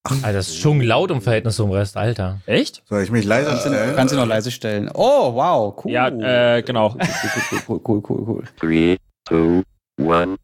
Alter, das ist schon laut im Verhältnis zum Rest, Alter. Echt? Soll ich mich leiser stellen? Kannst du noch leise stellen. Oh, wow, cool. Ja, genau. Cool. 3, 2, 1.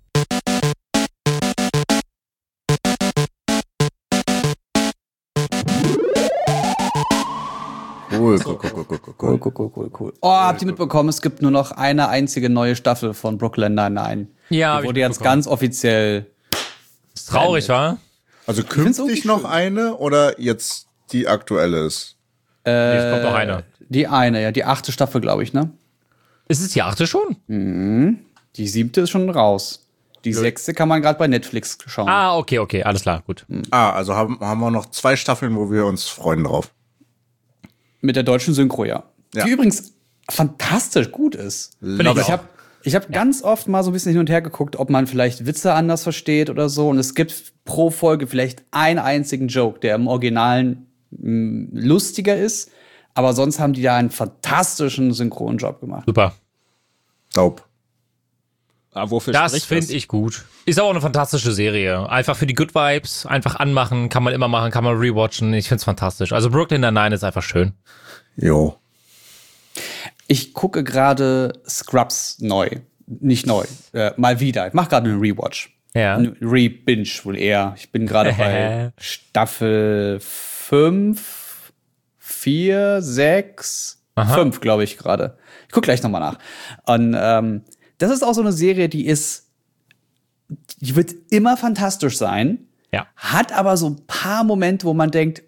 Cool. Cool. Oh, habt ihr mitbekommen, es gibt nur noch eine einzige neue Staffel von Brooklyn Nine-Nine. Ja, Die wurde jetzt ganz offiziell. ist traurig, wa? Also find's künftig irgendwie noch schön. eine oder jetzt die aktuelle ist? Jetzt kommt noch einer. Die eine, ja, die 8. Staffel, glaube ich, ne? Ist es die 8. schon? Die 7. ist schon raus. Die 6. kann man gerade bei Netflix schauen. Ah, okay, alles klar, gut. Also haben wir noch 2 Staffeln, wo wir uns freuen drauf. Mit der deutschen Synchro, ja. Ja. Die übrigens fantastisch gut ist. Love Ich it. habe ganz oft mal so ein bisschen hin und her geguckt, ob man vielleicht Witze anders versteht oder so. Und es gibt pro Folge vielleicht einen einzigen Joke, der im Originalen lustiger ist. Aber sonst haben die da einen fantastischen Synchronjob gemacht. Super. Dope. Wofür Das spricht finde ich gut. Ist aber auch eine fantastische Serie. Einfach für die Good Vibes, einfach anmachen, kann man immer machen, kann man rewatchen. Ich find's fantastisch. Also Brooklyn Nine-Nine ist einfach schön. Jo. Ich gucke gerade Scrubs neu. Nicht neu, mal wieder. Ich mache gerade einen Rewatch. Ja. Ein Re-Binge wohl eher. Ich bin gerade bei Staffel 5, 4, 6, 5, glaube ich gerade. Ich gucke gleich nochmal nach. Und das ist auch so eine Serie, die wird immer fantastisch sein. Ja. Hat aber so ein paar Momente, wo man denkt,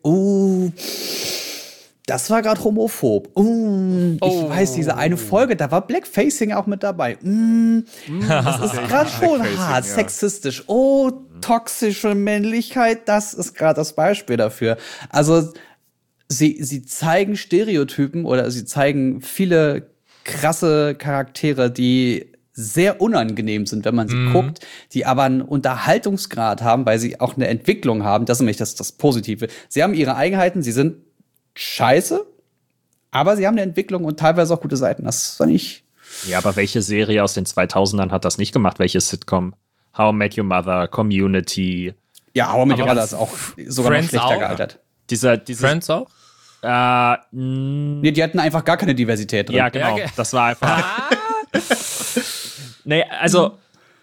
das war gerade homophob. Ich weiß, diese eine Folge, da war Blackfacing auch mit dabei. Das ist gerade schon hart, sexistisch. Toxische Männlichkeit, das ist gerade das Beispiel dafür. Also sie zeigen Stereotypen oder sie zeigen viele krasse Charaktere, die sehr unangenehm sind, wenn man sie guckt, die aber einen Unterhaltungsgrad haben, weil sie auch eine Entwicklung haben. Das ist nämlich das Positive. Sie haben ihre Eigenheiten, sie sind scheiße, aber sie haben eine Entwicklung und teilweise auch gute Seiten. Das fand ich. Ja, aber welche Serie aus den 2000ern hat das nicht gemacht? Welche Sitcom? How I Met Your Mother, Community. Ja, How I Met Your Mother ist auch sogar noch Friends schlechter auch? gealtert. Diese Friends auch? Nee, die hatten einfach gar keine Diversität drin. Ja, genau. Ja, Das war einfach. Nee, also.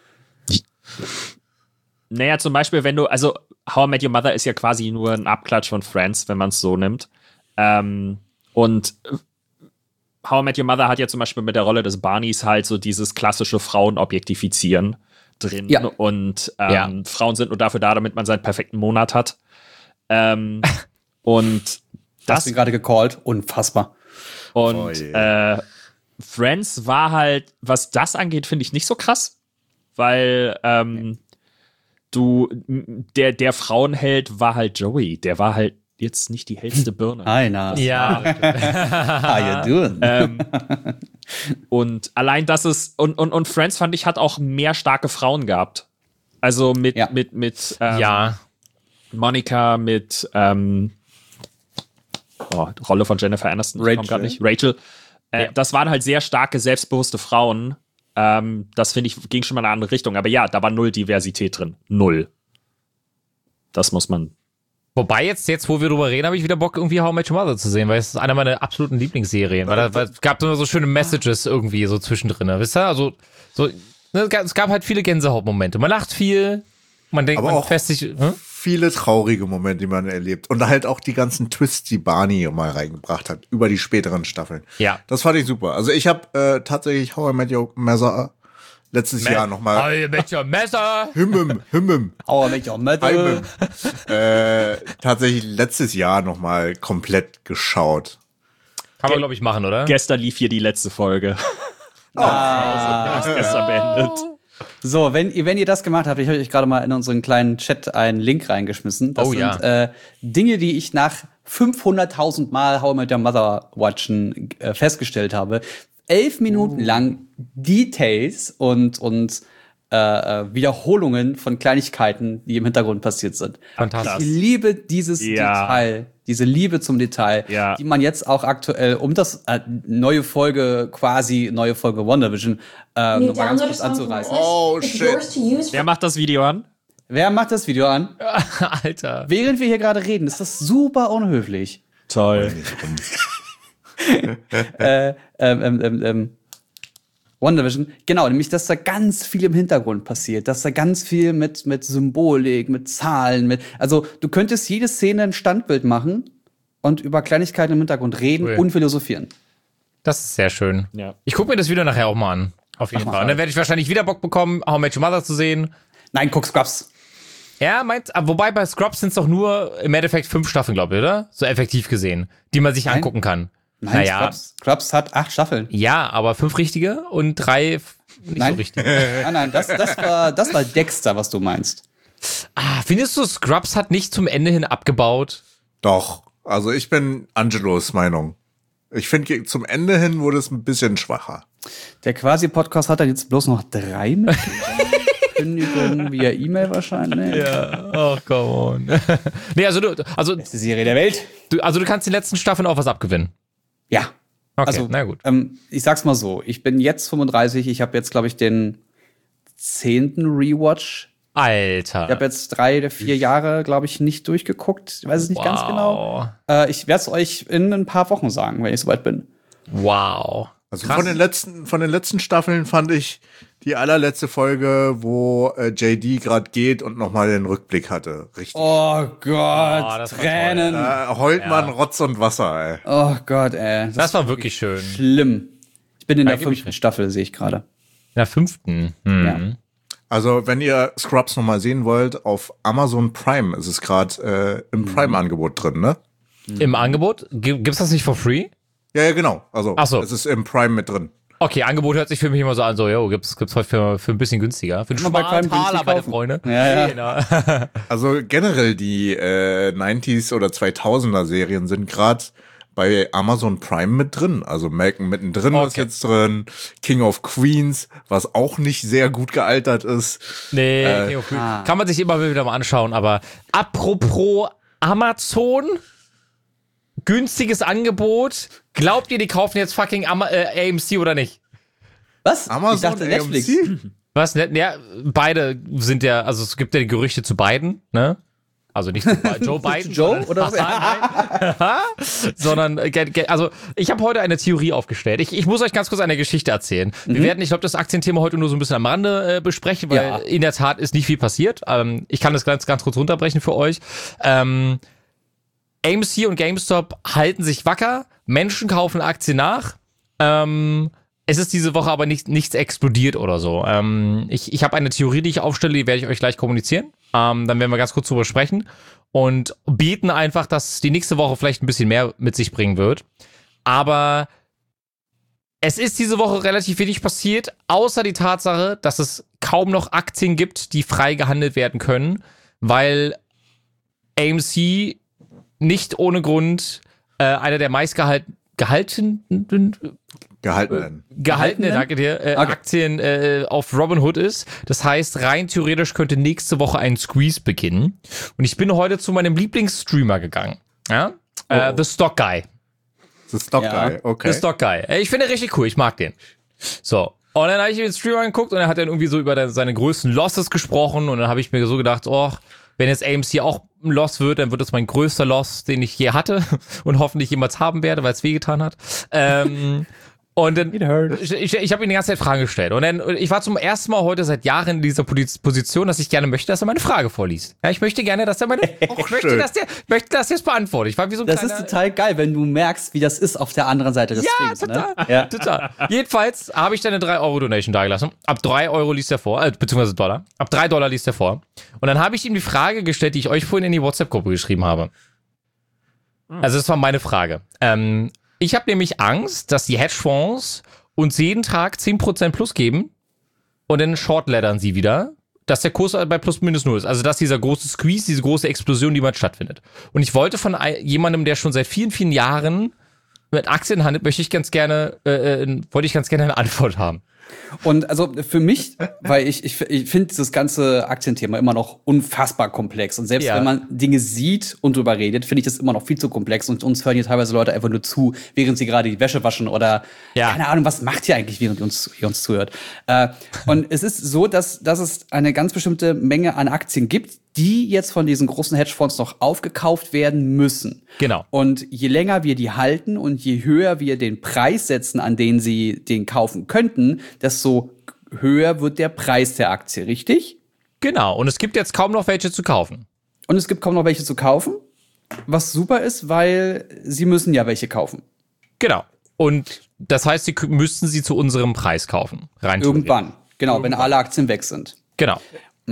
Naja, zum Beispiel, wenn du, also How I Met Your Mother ist ja quasi nur ein Abklatsch von Friends, wenn man es so nimmt. Und How I Met Your Mother hat ja zum Beispiel mit der Rolle des Barneys halt so dieses klassische Frauenobjektifizieren drin. Ja. Und Frauen sind nur dafür da, damit man seinen perfekten Monat hat. Und Das bin gerade gecallt. Unfassbar. Und Friends war halt, was das angeht, finde ich nicht so krass, weil der Frauenheld war halt Joey, der war halt jetzt nicht die hellste Birne. Hi, na. Ja. How you doing? Und allein das ist, und Friends fand ich, hat auch mehr starke Frauen gehabt. Also mit Ja. Monica, mit Rolle von Jennifer Aniston, ich komm grad nicht. Rachel. Das waren halt sehr starke, selbstbewusste Frauen. Das finde ich, ging schon mal in eine andere Richtung. Aber ja, da war null Diversität drin. Null. Das muss man. Wobei jetzt, wo wir drüber reden, habe ich wieder Bock, irgendwie How I Met Your Mother zu sehen, weil es ist einer meiner absoluten Lieblingsserien. Weil es gab immer so schöne Messages irgendwie so zwischendrin, wisst ihr? Also, es gab halt viele Gänsehautmomente. Man lacht viel, man denkt, Aber man auch fässt sich. viele traurige Momente, die man erlebt. Und halt auch die ganzen Twists, die Barney mal reingebracht hat, über die späteren Staffeln. Ja. Das fand ich super. Also ich habe tatsächlich How I Met Your Mother letztes Jahr nochmal. How I Met Your Mother. Himmem. How I Met Your Mother. Tatsächlich letztes Jahr nochmal komplett geschaut. Kann man, glaube ich, machen, oder? Gestern lief hier die letzte Folge. Gestern beendet. So, wenn ihr das gemacht habt, ich habe euch gerade mal in unseren kleinen Chat einen Link reingeschmissen. Das sind Dinge, die ich nach 500.000 Mal How I Met Your Mother watchen festgestellt habe. 11 Minuten lang Details und Wiederholungen von Kleinigkeiten, die im Hintergrund passiert sind. Fantastisch. Ich liebe dieses Detail, diese Liebe zum Detail, die man jetzt auch aktuell das neue Folge WandaVision, nochmal ganz kurz anzureißen. Oh, shit. Wer macht das Video an? Wer macht das Video an? Alter. Während wir hier gerade reden, ist das super unhöflich. Toll. WandaVision, genau, nämlich, dass da ganz viel im Hintergrund passiert, dass da ganz viel mit Symbolik, mit Zahlen, also du könntest jede Szene ein Standbild machen und über Kleinigkeiten im Hintergrund reden Cool. und philosophieren. Das ist sehr schön. Ja. Ich gucke mir das Video nachher auch mal an. Auf jeden Fall. Und dann werde ich wahrscheinlich wieder Bock bekommen, How I Met Your Mother zu sehen. Nein, guck Scrubs. Ja, wobei bei Scrubs sind es doch nur im Endeffekt 5 Staffeln, glaube ich, oder? So effektiv gesehen, die man sich angucken kann. Nein, Naja. Scrubs hat 8 Staffeln. Ja, aber 5 richtige und 3 nicht Nein. so richtige. Nein, das war Dexter, was du meinst. Findest du, Scrubs hat nicht zum Ende hin abgebaut? Doch. Also ich bin Angelos Meinung. Ich finde, zum Ende hin wurde es ein bisschen schwacher. Der Quasi-Podcast hat dann jetzt bloß noch 3 mit. Kündigung via E-Mail wahrscheinlich. Ja, oh, come on. Nee, Beste Serie der Welt. du kannst den letzten Staffeln auch was abgewinnen. Ja. Okay, Also, na gut. Ich sag's mal so, ich bin jetzt 35, ich habe jetzt, glaube ich, den 10. Rewatch. Alter. Ich habe jetzt 3 oder 4 Jahre, glaube ich, nicht durchgeguckt. Ich weiß es nicht ganz genau. Ich werde es euch in ein paar Wochen sagen, wenn ich soweit bin. Wow. Also Krass. von den letzten Staffeln fand ich die allerletzte Folge, wo JD gerade geht und nochmal den Rückblick hatte. Richtig. Oh Gott, das war Tränen. Heult man Rotz und Wasser, ey. Oh Gott, ey. Das war wirklich schön. schlimm. Ich bin in der geb ich 5. recht. Staffel, sehe ich gerade. In der 5. Ja. Also, wenn ihr Scrubs nochmal sehen wollt, auf Amazon Prime ist es gerade im Prime-Angebot drin, ne? Im Angebot? Gibt's das nicht for free? Ja, genau. Also, Ach so. es ist im Prime mit drin. Okay, Angebot hört sich für mich immer so an, so, yo, gibt's heute für ein bisschen günstiger. Für einen Kann man bei schmalen Prime günstig Taler, meine kaufen. Freunde. Ja. Genau. Also, generell die 90s oder 2000er Serien sind gerade bei Amazon Prime mit drin. Also Malcolm mittendrin ist Okay. jetzt drin, King of Queens, was auch nicht sehr gut gealtert ist. Nee, King of Queens. Kann man sich immer wieder mal anschauen, aber apropos Amazon, günstiges Angebot. Glaubt ihr, die kaufen jetzt fucking AMC oder nicht? Was? Amazon, ich dachte Netflix. AMC? Was? Ja, beide sind ja, also es gibt ja die Gerüchte zu beiden, ne? Also nicht zu Joe Biden. Joe oder sondern, also ich habe heute eine Theorie aufgestellt. Ich muss euch ganz kurz eine Geschichte erzählen. Wir werden, ich glaube, das Aktienthema heute nur so ein bisschen am Rande besprechen, weil Ja. in der Tat ist nicht viel passiert. Ich kann das ganz kurz runterbrechen für euch. AMC und GameStop halten sich wacker, Menschen kaufen Aktien nach. Es ist diese Woche aber nichts explodiert oder so. Ich habe eine Theorie, die ich aufstelle, die werde ich euch gleich kommunizieren. Dann werden wir ganz kurz drüber sprechen und beten einfach, dass die nächste Woche vielleicht ein bisschen mehr mit sich bringen wird. Aber es ist diese Woche relativ wenig passiert, außer die Tatsache, dass es kaum noch Aktien gibt, die frei gehandelt werden können, weil AMC nicht ohne Grund einer der gehaltenen, danke dir, Aktien auf Robinhood ist. Das heißt, rein theoretisch könnte nächste Woche ein Squeeze beginnen. Und ich bin heute zu meinem Lieblingsstreamer gegangen. Ja? The Stock Guy. The Stock Ja. Guy, okay. The Stock Guy. Ich finde den richtig cool, ich mag den. So. Und dann habe ich den Streamer angeguckt und er hat dann irgendwie so über seine größten Losses gesprochen und dann habe ich mir so gedacht, oh, wenn jetzt AMC auch ein Loss wird, dann wird das mein größter Loss, den ich je hatte und hoffentlich jemals haben werde, weil es wehgetan hat. Und dann, ich habe ihm die ganze Zeit Fragen gestellt. Und dann, ich war zum ersten Mal heute seit Jahren in dieser Position, dass ich gerne möchte, dass er meine Frage vorliest. Ja, ich möchte gerne, dass er möchte, dass er es beantwortet. Ich war wie so ein Das kleiner, ist total geil, wenn du merkst, wie das ist auf der anderen Seite des Streams. total. Ne? Ja. Total. Jedenfalls habe ich dann eine 3-Euro-Donation dagelassen. Ab 3 Euro liest er vor, beziehungsweise Dollar. Ab $3 liest er vor. Und dann habe ich ihm die Frage gestellt, die ich euch vorhin in die WhatsApp-Gruppe geschrieben habe. Also das war meine Frage. Ich habe nämlich Angst, dass die Hedgefonds uns jeden Tag 10% plus geben und dann shortleddern sie wieder, dass der Kurs bei plus minus null ist. Also dass dieser große Squeeze, diese große Explosion niemals stattfindet. Und ich wollte von jemandem, der schon seit vielen, vielen Jahren mit Aktien handelt, wollte ich ganz gerne eine Antwort haben. Und also für mich, weil ich finde dieses ganze Aktienthema immer noch unfassbar komplex. Und selbst wenn man Dinge sieht und drüber redet, finde ich das immer noch viel zu komplex. Und uns hören hier teilweise Leute einfach nur zu, während sie gerade die Wäsche waschen oder keine Ahnung, was macht ihr eigentlich, während ihr uns zuhört. Und es ist so, dass es eine ganz bestimmte Menge an Aktien gibt, die jetzt von diesen großen Hedgefonds noch aufgekauft werden müssen. Genau. Und je länger wir die halten und je höher wir den Preis setzen, an den sie den kaufen könnten, desto höher wird der Preis der Aktie, richtig? Genau. Und es gibt jetzt kaum noch welche zu kaufen. Und es gibt kaum noch welche zu kaufen, was super ist, weil sie müssen ja welche kaufen. Genau. Und das heißt, sie müssten sie zu unserem Preis kaufen. Rein Irgendwann. Genau, wenn alle Aktien weg sind. Genau.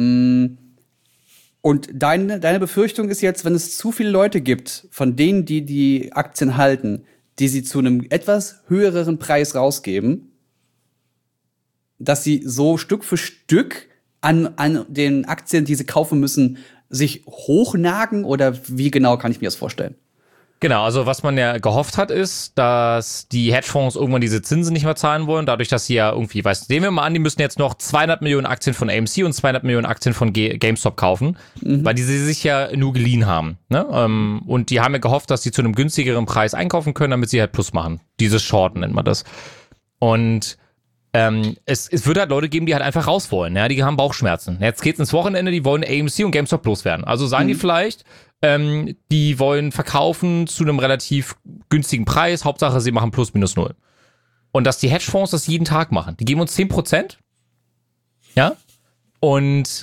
Und deine Befürchtung ist jetzt, wenn es zu viele Leute gibt, von denen, die die Aktien halten, die sie zu einem etwas höheren Preis rausgeben, dass sie so Stück für Stück an den Aktien, die sie kaufen müssen, sich hochnagen? Oder wie genau kann ich mir das vorstellen? Genau, also was man ja gehofft hat, ist, dass die Hedgefonds irgendwann diese Zinsen nicht mehr zahlen wollen, dadurch, dass sie ja irgendwie, nehmen wir mal an, die müssen jetzt noch 200 Millionen Aktien von AMC und 200 Millionen Aktien von GameStop kaufen, weil die sie sich ja nur geliehen haben. Ne? Und die haben ja gehofft, dass sie zu einem günstigeren Preis einkaufen können, damit sie halt Plus machen. Dieses Shorten nennt man das. Und es würde halt Leute geben, die halt einfach raus wollen. Ja? Die haben Bauchschmerzen. Jetzt geht's ins Wochenende, die wollen AMC und GameStop loswerden. Also sagen die vielleicht, die wollen verkaufen zu einem relativ günstigen Preis. Hauptsache, sie machen plus minus null. Und dass die Hedgefonds das jeden Tag machen. Die geben uns 10%. Ja. Und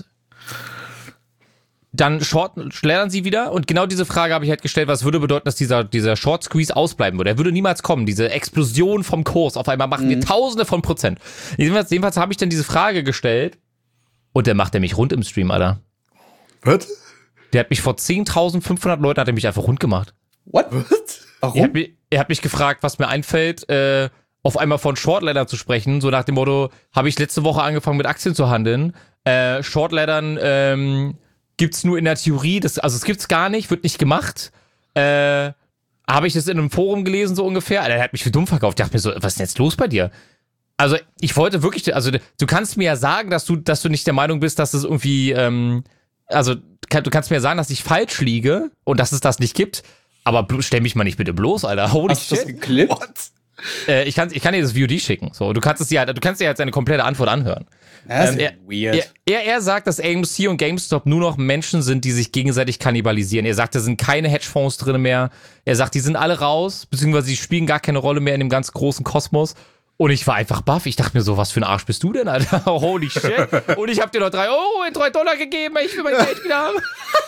dann schleudern sie wieder. Und genau diese Frage habe ich halt gestellt, was würde bedeuten, dass dieser Short Squeeze ausbleiben würde. Er würde niemals kommen. Diese Explosion vom Kurs. Auf einmal machen wir Tausende von Prozent. Jedenfalls habe ich dann diese Frage gestellt. Und dann macht er mich rund im Stream, Alter. Was? Der hat mich vor 10.500 Leuten hat er mich einfach rund gemacht. What? Warum? Er hat mich gefragt, was mir einfällt, auf einmal von Shortleddern zu sprechen. So nach dem Motto, habe ich letzte Woche angefangen mit Aktien zu handeln. Shortleddern gibt's nur in der Theorie. Also es gibt's gar nicht, wird nicht gemacht. Habe ich das in einem Forum gelesen, so ungefähr. Alter, der hat mich für dumm verkauft. Ich dachte mir so, was ist denn jetzt los bei dir? Also ich wollte wirklich, also du kannst mir ja sagen, dass du nicht der Meinung bist, dass es irgendwie, du kannst mir ja sagen, dass ich falsch liege und dass es das nicht gibt, aber stell mich mal nicht bitte bloß, Alter. Holy Hast du das geklippt? Ich kann dir das VOD schicken. So, du kannst dir halt seine komplette Antwort anhören. Das ist weird. Er sagt, dass AMC und GameStop nur noch Menschen sind, die sich gegenseitig kannibalisieren. Er sagt, da sind keine Hedgefonds drin mehr. Er sagt, die sind alle raus, beziehungsweise sie spielen gar keine Rolle mehr in dem ganz großen Kosmos. Und ich war einfach baff. Ich dachte mir so, was für ein Arsch bist du denn, Alter? Holy shit. Und ich hab dir noch 3 Euro in $3 gegeben. Ich will mein Geld wieder haben.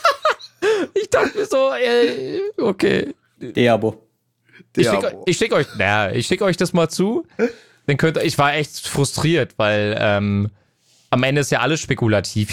Ich dachte mir so, okay. Diabo. Ich schick euch das mal zu. Dann ich war echt frustriert, weil am Ende ist ja alles spekulativ.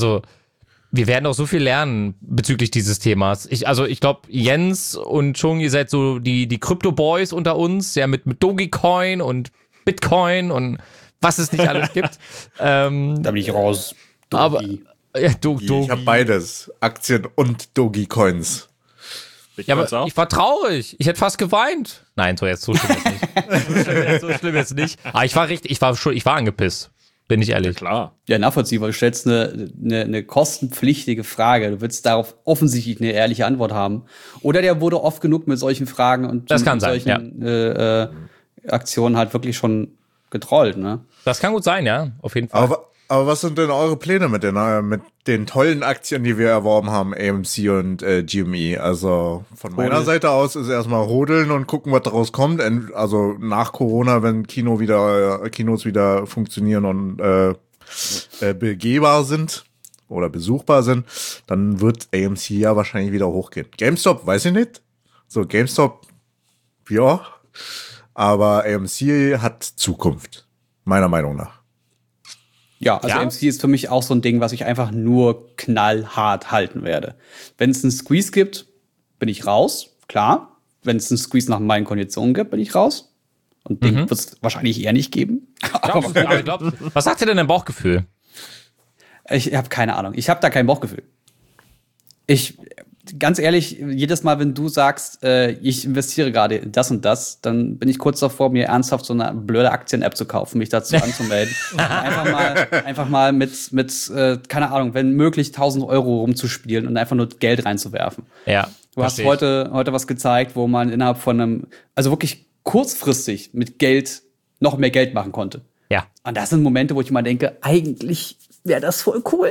Wir werden auch so viel lernen bezüglich dieses Themas. Ich glaube, Jens und Chung, ihr seid so die Crypto-Boys unter uns, ja, mit Dogecoin und Bitcoin und was es nicht alles gibt. Da bin ich raus. Dogi. Aber ja, Dogi. Ich habe beides, Aktien und Dogecoins. Ja, aber ich war traurig. Ich hätte fast geweint. Nein, so schlimm jetzt nicht. So schlimm jetzt nicht. Aber ich war angepisst. Bin ich ehrlich. Ja, klar. Ja, nachvollziehbar. Du stellst eine kostenpflichtige Frage. Du willst darauf offensichtlich eine ehrliche Antwort haben. Oder der wurde oft genug mit solchen Fragen und das kann mit solchen Aktionen halt wirklich schon getrollt, ne? Das kann gut sein, ja. Auf jeden Fall. Aber was sind denn eure Pläne mit den tollen Aktien, die wir erworben haben, AMC und GME? Also von meiner Seite aus ist erstmal rodeln und gucken, was daraus kommt. Also nach Corona, wenn Kinos wieder funktionieren und begehbar sind oder besuchbar sind, dann wird AMC ja wahrscheinlich wieder hochgehen. GameStop, weiß ich nicht. So, GameStop, ja. Aber AMC hat Zukunft. Meiner Meinung nach. Ja, also AMC ist für mich auch so ein Ding, was ich einfach nur knallhart halten werde. Wenn es einen Squeeze gibt, bin ich raus, klar. Wenn es einen Squeeze nach meinen Konditionen gibt, bin ich raus. Und den wird es wahrscheinlich eher nicht geben. Was sagt dir denn dein Bauchgefühl? Ich habe keine Ahnung. Ich habe da kein Bauchgefühl. ganz ehrlich, jedes Mal, wenn du sagst, ich investiere gerade in das und das, dann bin ich kurz davor, mir ernsthaft so eine blöde Aktien-App zu kaufen, mich dazu anzumelden. einfach mal mit keine Ahnung, wenn möglich 1.000 Euro rumzuspielen und einfach nur Geld reinzuwerfen. Ja. Du hast heute was gezeigt, wo man innerhalb von also wirklich kurzfristig mit Geld noch mehr Geld machen konnte. Ja. Und das sind Momente, wo ich immer denke, eigentlich wäre das voll cool.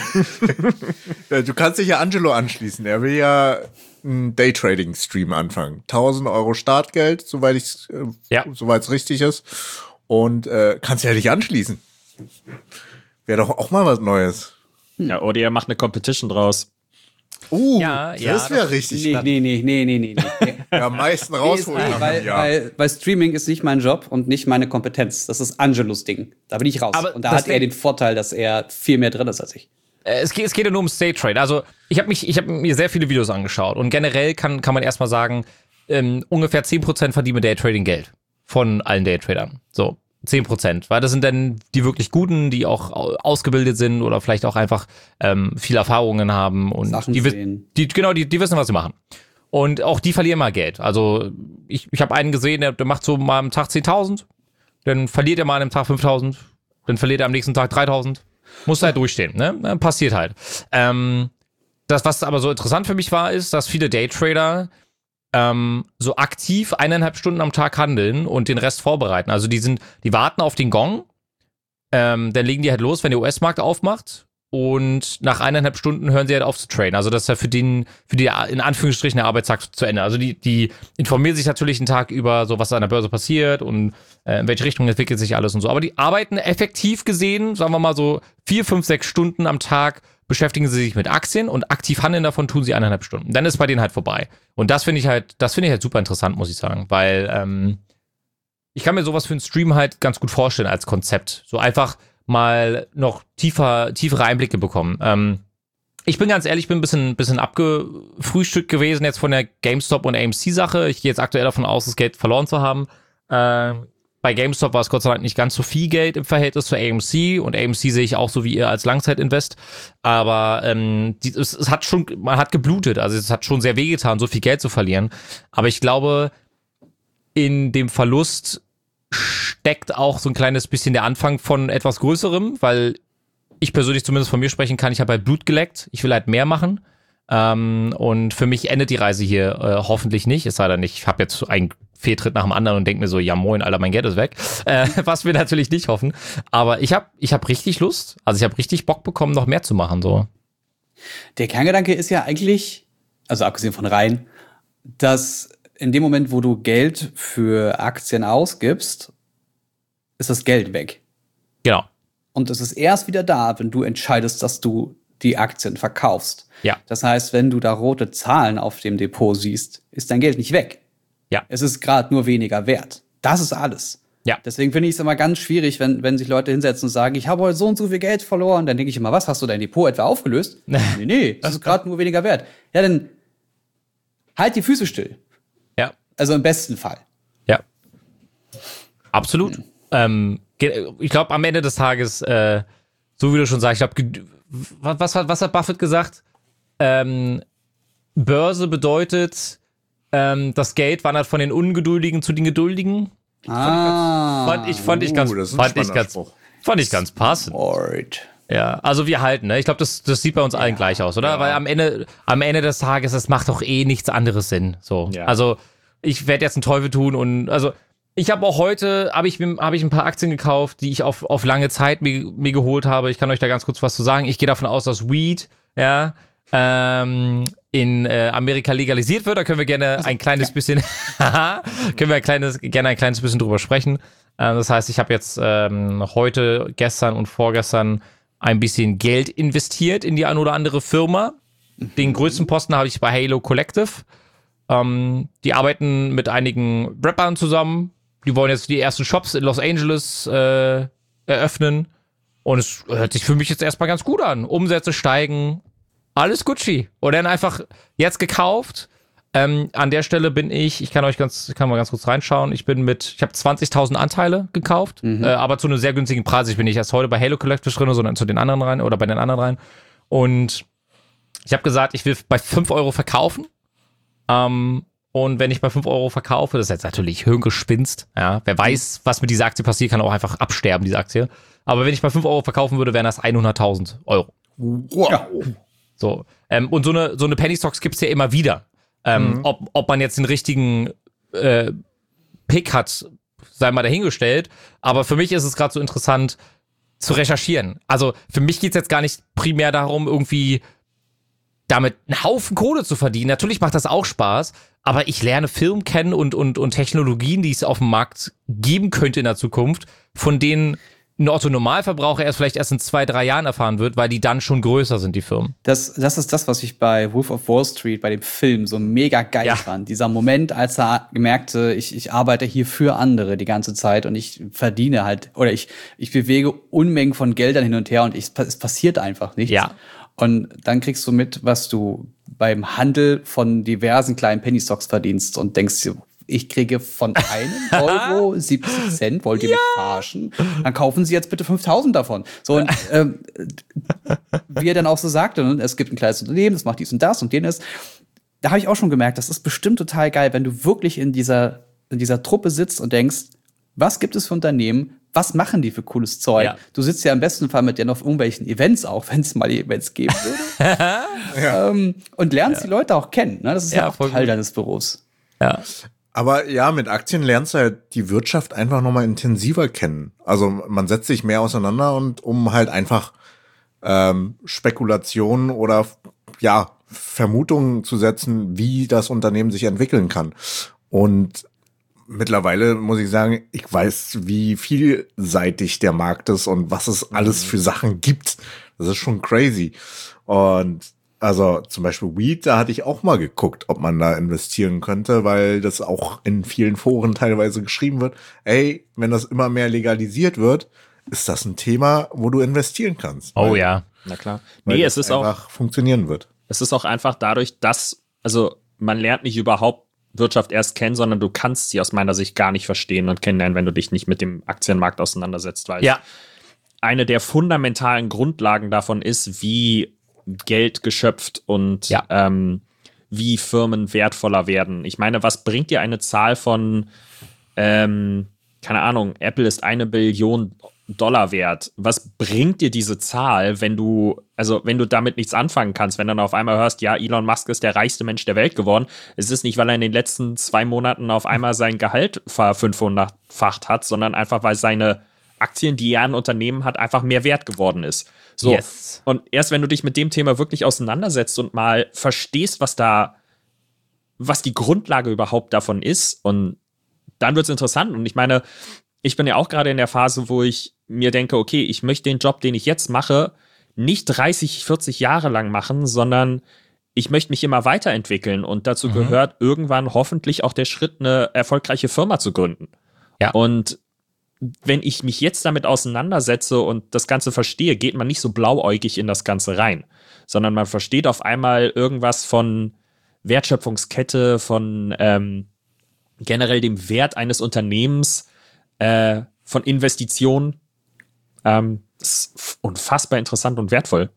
Du kannst dich ja Angelo anschließen. Er will ja einen Daytrading-Stream anfangen. 1.000 Euro Startgeld, soweit es richtig ist. Und kannst ja dich anschließen. Wäre doch auch mal was Neues. Ja, oder ihr macht eine Competition draus. Das wäre richtig. Nee. Ja, am meisten rausholen. Weil Streaming ist nicht mein Job und nicht meine Kompetenz. Das ist Angelos Ding. Da bin ich raus. Aber und da hat er den Vorteil, dass er viel mehr drin ist als ich. Es geht ja nur um State Trade. Also ich hab mir sehr viele Videos angeschaut und generell kann man erstmal sagen, ungefähr 10% verdienen mit Daytrading Geld von allen Daytradern. So 10%, weil das sind dann die wirklich Guten, die auch ausgebildet sind oder vielleicht auch einfach viel Erfahrungen haben und die wissen, was sie machen. Und auch die verlieren mal Geld. Also ich habe einen gesehen, der macht so mal am Tag 10.000, dann verliert er mal an einem Tag 5.000, dann verliert er am nächsten Tag 3.000. Muss halt durchstehen, ne? Passiert halt. Das, was aber so interessant für mich war, ist, dass viele Daytrader so aktiv 1,5 Stunden am Tag handeln und den Rest vorbereiten. Also die warten auf den Gong, dann legen die halt los, wenn der US-Markt aufmacht und nach 1,5 Stunden hören sie halt auf zu traden. Also das ist ja für die in Anführungsstrichen der Arbeitstag zu Ende. Also die informieren sich natürlich einen Tag über so, was an der Börse passiert und in welche Richtung entwickelt sich alles und so. Aber die arbeiten effektiv gesehen, sagen wir mal so 4, 5, 6 Stunden am Tag beschäftigen sie sich mit Aktien und aktiv handeln davon tun sie 1,5 Stunden. Dann ist bei denen halt vorbei. Und das finde ich halt super interessant, muss ich sagen, weil ich kann mir sowas für einen Stream halt ganz gut vorstellen als Konzept. So einfach mal noch tiefere Einblicke bekommen. Ich bin ganz ehrlich, ich bin ein bisschen abgefrühstückt gewesen jetzt von der GameStop und AMC-Sache. Ich gehe jetzt aktuell davon aus, das Geld verloren zu haben. Bei GameStop war es Gott sei Dank nicht ganz so viel Geld im Verhältnis zu AMC und AMC sehe ich auch so wie ihr als Langzeitinvest. Aber man hat geblutet, also es hat schon sehr wehgetan, so viel Geld zu verlieren. Aber ich glaube, in dem Verlust steckt auch so ein kleines bisschen der Anfang von etwas Größerem, weil ich persönlich zumindest von mir sprechen kann, ich habe halt Blut geleckt, ich will halt mehr machen und für mich endet die Reise hier hoffentlich nicht, es sei denn, ich habe jetzt einen Fehltritt nach dem anderen und denke mir so, ja moin, Alter, mein Geld ist weg, was wir natürlich nicht hoffen, aber ich hab richtig Lust, also ich habe richtig Bock bekommen, noch mehr zu machen, so. Der Kerngedanke ist ja eigentlich, also abgesehen von rein, dass in dem Moment, wo du Geld für Aktien ausgibst, ist das Geld weg. Genau. Und es ist erst wieder da, wenn du entscheidest, dass du die Aktien verkaufst. Ja. Das heißt, wenn du da rote Zahlen auf dem Depot siehst, ist dein Geld nicht weg. Ja. Es ist gerade nur weniger wert. Das ist alles. Ja. Deswegen finde ich es immer ganz schwierig, wenn sich Leute hinsetzen und sagen, ich habe heute so und so viel Geld verloren. Dann denke ich immer, was, hast du dein Depot etwa aufgelöst? Nee, das ist gerade nur weniger wert. Ja, dann halt die Füße still. Ja. Also im besten Fall. Ja. Absolut. Ich glaube, am Ende des Tages, so wie du schon sagst, ich glaube, was hat Buffett gesagt? Börse bedeutet, das Geld wandert von den Ungeduldigen zu den Geduldigen. Fand ich ganz passend. Smart. Ja, also wir halten, ne? Ich glaube, das sieht bei uns allen gleich aus, oder? Ja. Weil am Ende des Tages, das macht doch eh nichts anderes Sinn. So. Ja. Also, ich werde jetzt einen Teufel tun und also ich habe auch heute hab ich ein paar Aktien gekauft, die ich auf lange Zeit mir geholt habe. Ich kann euch da ganz kurz was zu sagen. Ich gehe davon aus, dass Weed, ja, in Amerika legalisiert wird. Da können wir gerne ein kleines bisschen drüber sprechen. Das heißt, ich habe jetzt heute, gestern und vorgestern ein bisschen Geld investiert in die ein oder andere Firma. Den größten Posten habe ich bei Halo Collective. Die arbeiten mit einigen Rappern zusammen. Die wollen jetzt die ersten Shops in Los Angeles eröffnen. Und es hört sich für mich jetzt erstmal ganz gut an. Umsätze steigen. Alles Gucci. Und dann einfach jetzt gekauft. An der Stelle bin ich kann mal ganz kurz reinschauen. Ich habe 20.000 Anteile gekauft, aber zu einem sehr günstigen Preis. Ich bin nicht erst heute bei Halo Collective drin, sondern zu den anderen rein oder bei den anderen rein. Und Ich habe gesagt, ich will bei 5 Euro verkaufen. Und wenn ich bei 5 Euro verkaufe, das ist jetzt natürlich Hirngespinst. Ja, wer weiß, was mit dieser Aktie passiert, kann auch einfach absterben, diese Aktie. Aber wenn ich bei 5 Euro verkaufen würde, wären das 100.000 Euro. Wow. Ja. So. Und so eine Penny Stocks gibt's ja immer wieder. Ob man jetzt den richtigen Pick hat, sei mal dahingestellt. Aber für mich ist es gerade so interessant zu recherchieren. Also für mich geht's jetzt gar nicht primär darum, irgendwie damit einen Haufen Kohle zu verdienen. Natürlich macht das auch Spaß, aber ich lerne Firmen kennen und Technologien, die es auf dem Markt geben könnte in der Zukunft, von denen ein Otto-Normalverbraucher vielleicht erst in 2-3 Jahren erfahren wird, weil die dann schon größer sind, die Firmen. Das ist das, was ich bei Wolf of Wall Street, bei dem Film, so mega geil fand. Dieser Moment, als er merkte, ich arbeite hier für andere die ganze Zeit und ich verdiene halt, oder ich bewege Unmengen von Geldern hin und her und es passiert einfach nichts. Ja. Und dann kriegst du mit, was du beim Handel von diversen kleinen Penny Stocks verdienst und denkst dir, ich kriege von einem Euro 70 Cent, wollt ihr mich verarschen? Dann kaufen Sie jetzt bitte 5.000 davon. So, und wie er dann auch so sagte, es gibt ein kleines Unternehmen, das macht dies und das und jenes. Da habe ich auch schon gemerkt, das ist bestimmt total geil, wenn du wirklich in dieser Truppe sitzt und denkst, was gibt es für Unternehmen, was machen die für cooles Zeug? Ja. Du sitzt ja im besten Fall mit denen auf irgendwelchen Events auch, wenn es mal Events geben würde. Und lernst die Leute auch kennen. Ne? Das ist ja auch Teil deines Berufs. Ja. Aber ja, mit Aktien lernst du halt die Wirtschaft einfach nochmal intensiver kennen. Also man setzt sich mehr auseinander und um halt einfach Spekulationen oder Vermutungen zu setzen, wie das Unternehmen sich entwickeln kann. Und mittlerweile muss ich sagen, ich weiß, wie vielseitig der Markt ist und was es alles für Sachen gibt. Das ist schon crazy. Und also zum Beispiel Weed, da hatte ich auch mal geguckt, ob man da investieren könnte, weil das auch in vielen Foren teilweise geschrieben wird. Ey, wenn das immer mehr legalisiert wird, ist das ein Thema, wo du investieren kannst. Oh ja, na klar. Nee, es ist einfach funktionieren wird. Es ist auch einfach dadurch, dass, also man lernt nicht überhaupt Wirtschaft erst kennen, sondern du kannst sie aus meiner Sicht gar nicht verstehen und kennenlernen, wenn du dich nicht mit dem Aktienmarkt auseinandersetzt, weil eine der fundamentalen Grundlagen davon ist, wie Geld geschöpft und wie Firmen wertvoller werden. Ich meine, was bringt dir eine Zahl von, keine Ahnung, Apple ist $1 Billion wert. Was bringt dir diese Zahl, wenn du damit nichts anfangen kannst, wenn du dann auf einmal hörst, ja, Elon Musk ist der reichste Mensch der Welt geworden. Es ist nicht, weil er in den letzten 2 Monaten auf einmal sein Gehalt 500-facht hat, sondern einfach, weil seine Aktien, die er an Unternehmen hat, einfach mehr wert geworden ist. So. Yes. Und erst wenn du dich mit dem Thema wirklich auseinandersetzt und mal verstehst, was die Grundlage überhaupt davon ist, und dann wird es interessant. Und ich meine, ich bin ja auch gerade in der Phase, wo ich mir denke, okay, ich möchte den Job, den ich jetzt mache, nicht 30, 40 Jahre lang machen, sondern ich möchte mich immer weiterentwickeln. Und dazu gehört irgendwann hoffentlich auch der Schritt, eine erfolgreiche Firma zu gründen. Ja. Und wenn ich mich jetzt damit auseinandersetze und das Ganze verstehe, geht man nicht so blauäugig in das Ganze rein, sondern man versteht auf einmal irgendwas von Wertschöpfungskette, von generell dem Wert eines Unternehmens, von Investitionen. Das ist unfassbar interessant und wertvoll.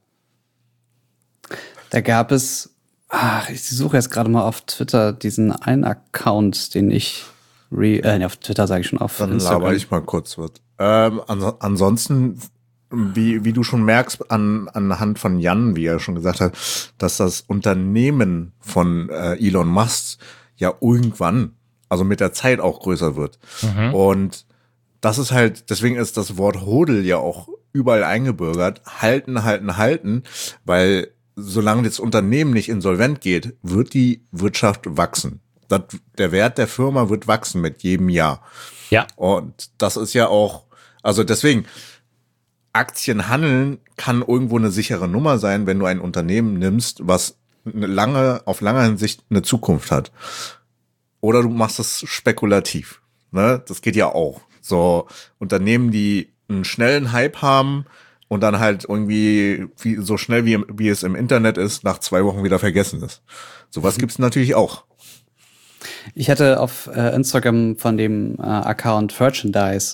Da gab es, ich suche jetzt gerade mal auf Twitter diesen einen Account, den ich auf Twitter sage ich schon, auf Dann Instagram. laber ich mal kurz was. Ansonsten, wie du schon merkst, anhand von Jan, wie er schon gesagt hat, dass das Unternehmen von Elon Musk ja irgendwann, also mit der Zeit auch größer wird. Und das ist halt, deswegen ist das Wort Hodl ja auch überall eingebürgert. Halten, weil solange das Unternehmen nicht insolvent geht, wird die Wirtschaft wachsen. Der Wert der Firma wird wachsen mit jedem Jahr. Ja. Und das ist ja auch, also deswegen, Aktien handeln kann irgendwo eine sichere Nummer sein, wenn du ein Unternehmen nimmst, was auf lange Hinsicht eine Zukunft hat. Oder du machst es spekulativ. Ne? Das geht ja auch. So Unternehmen, die einen schnellen Hype haben und dann halt irgendwie so schnell wie es im Internet ist, nach 2 Wochen wieder vergessen ist. Sowas gibt's natürlich auch. Ich hatte auf Instagram von dem Account Merchandise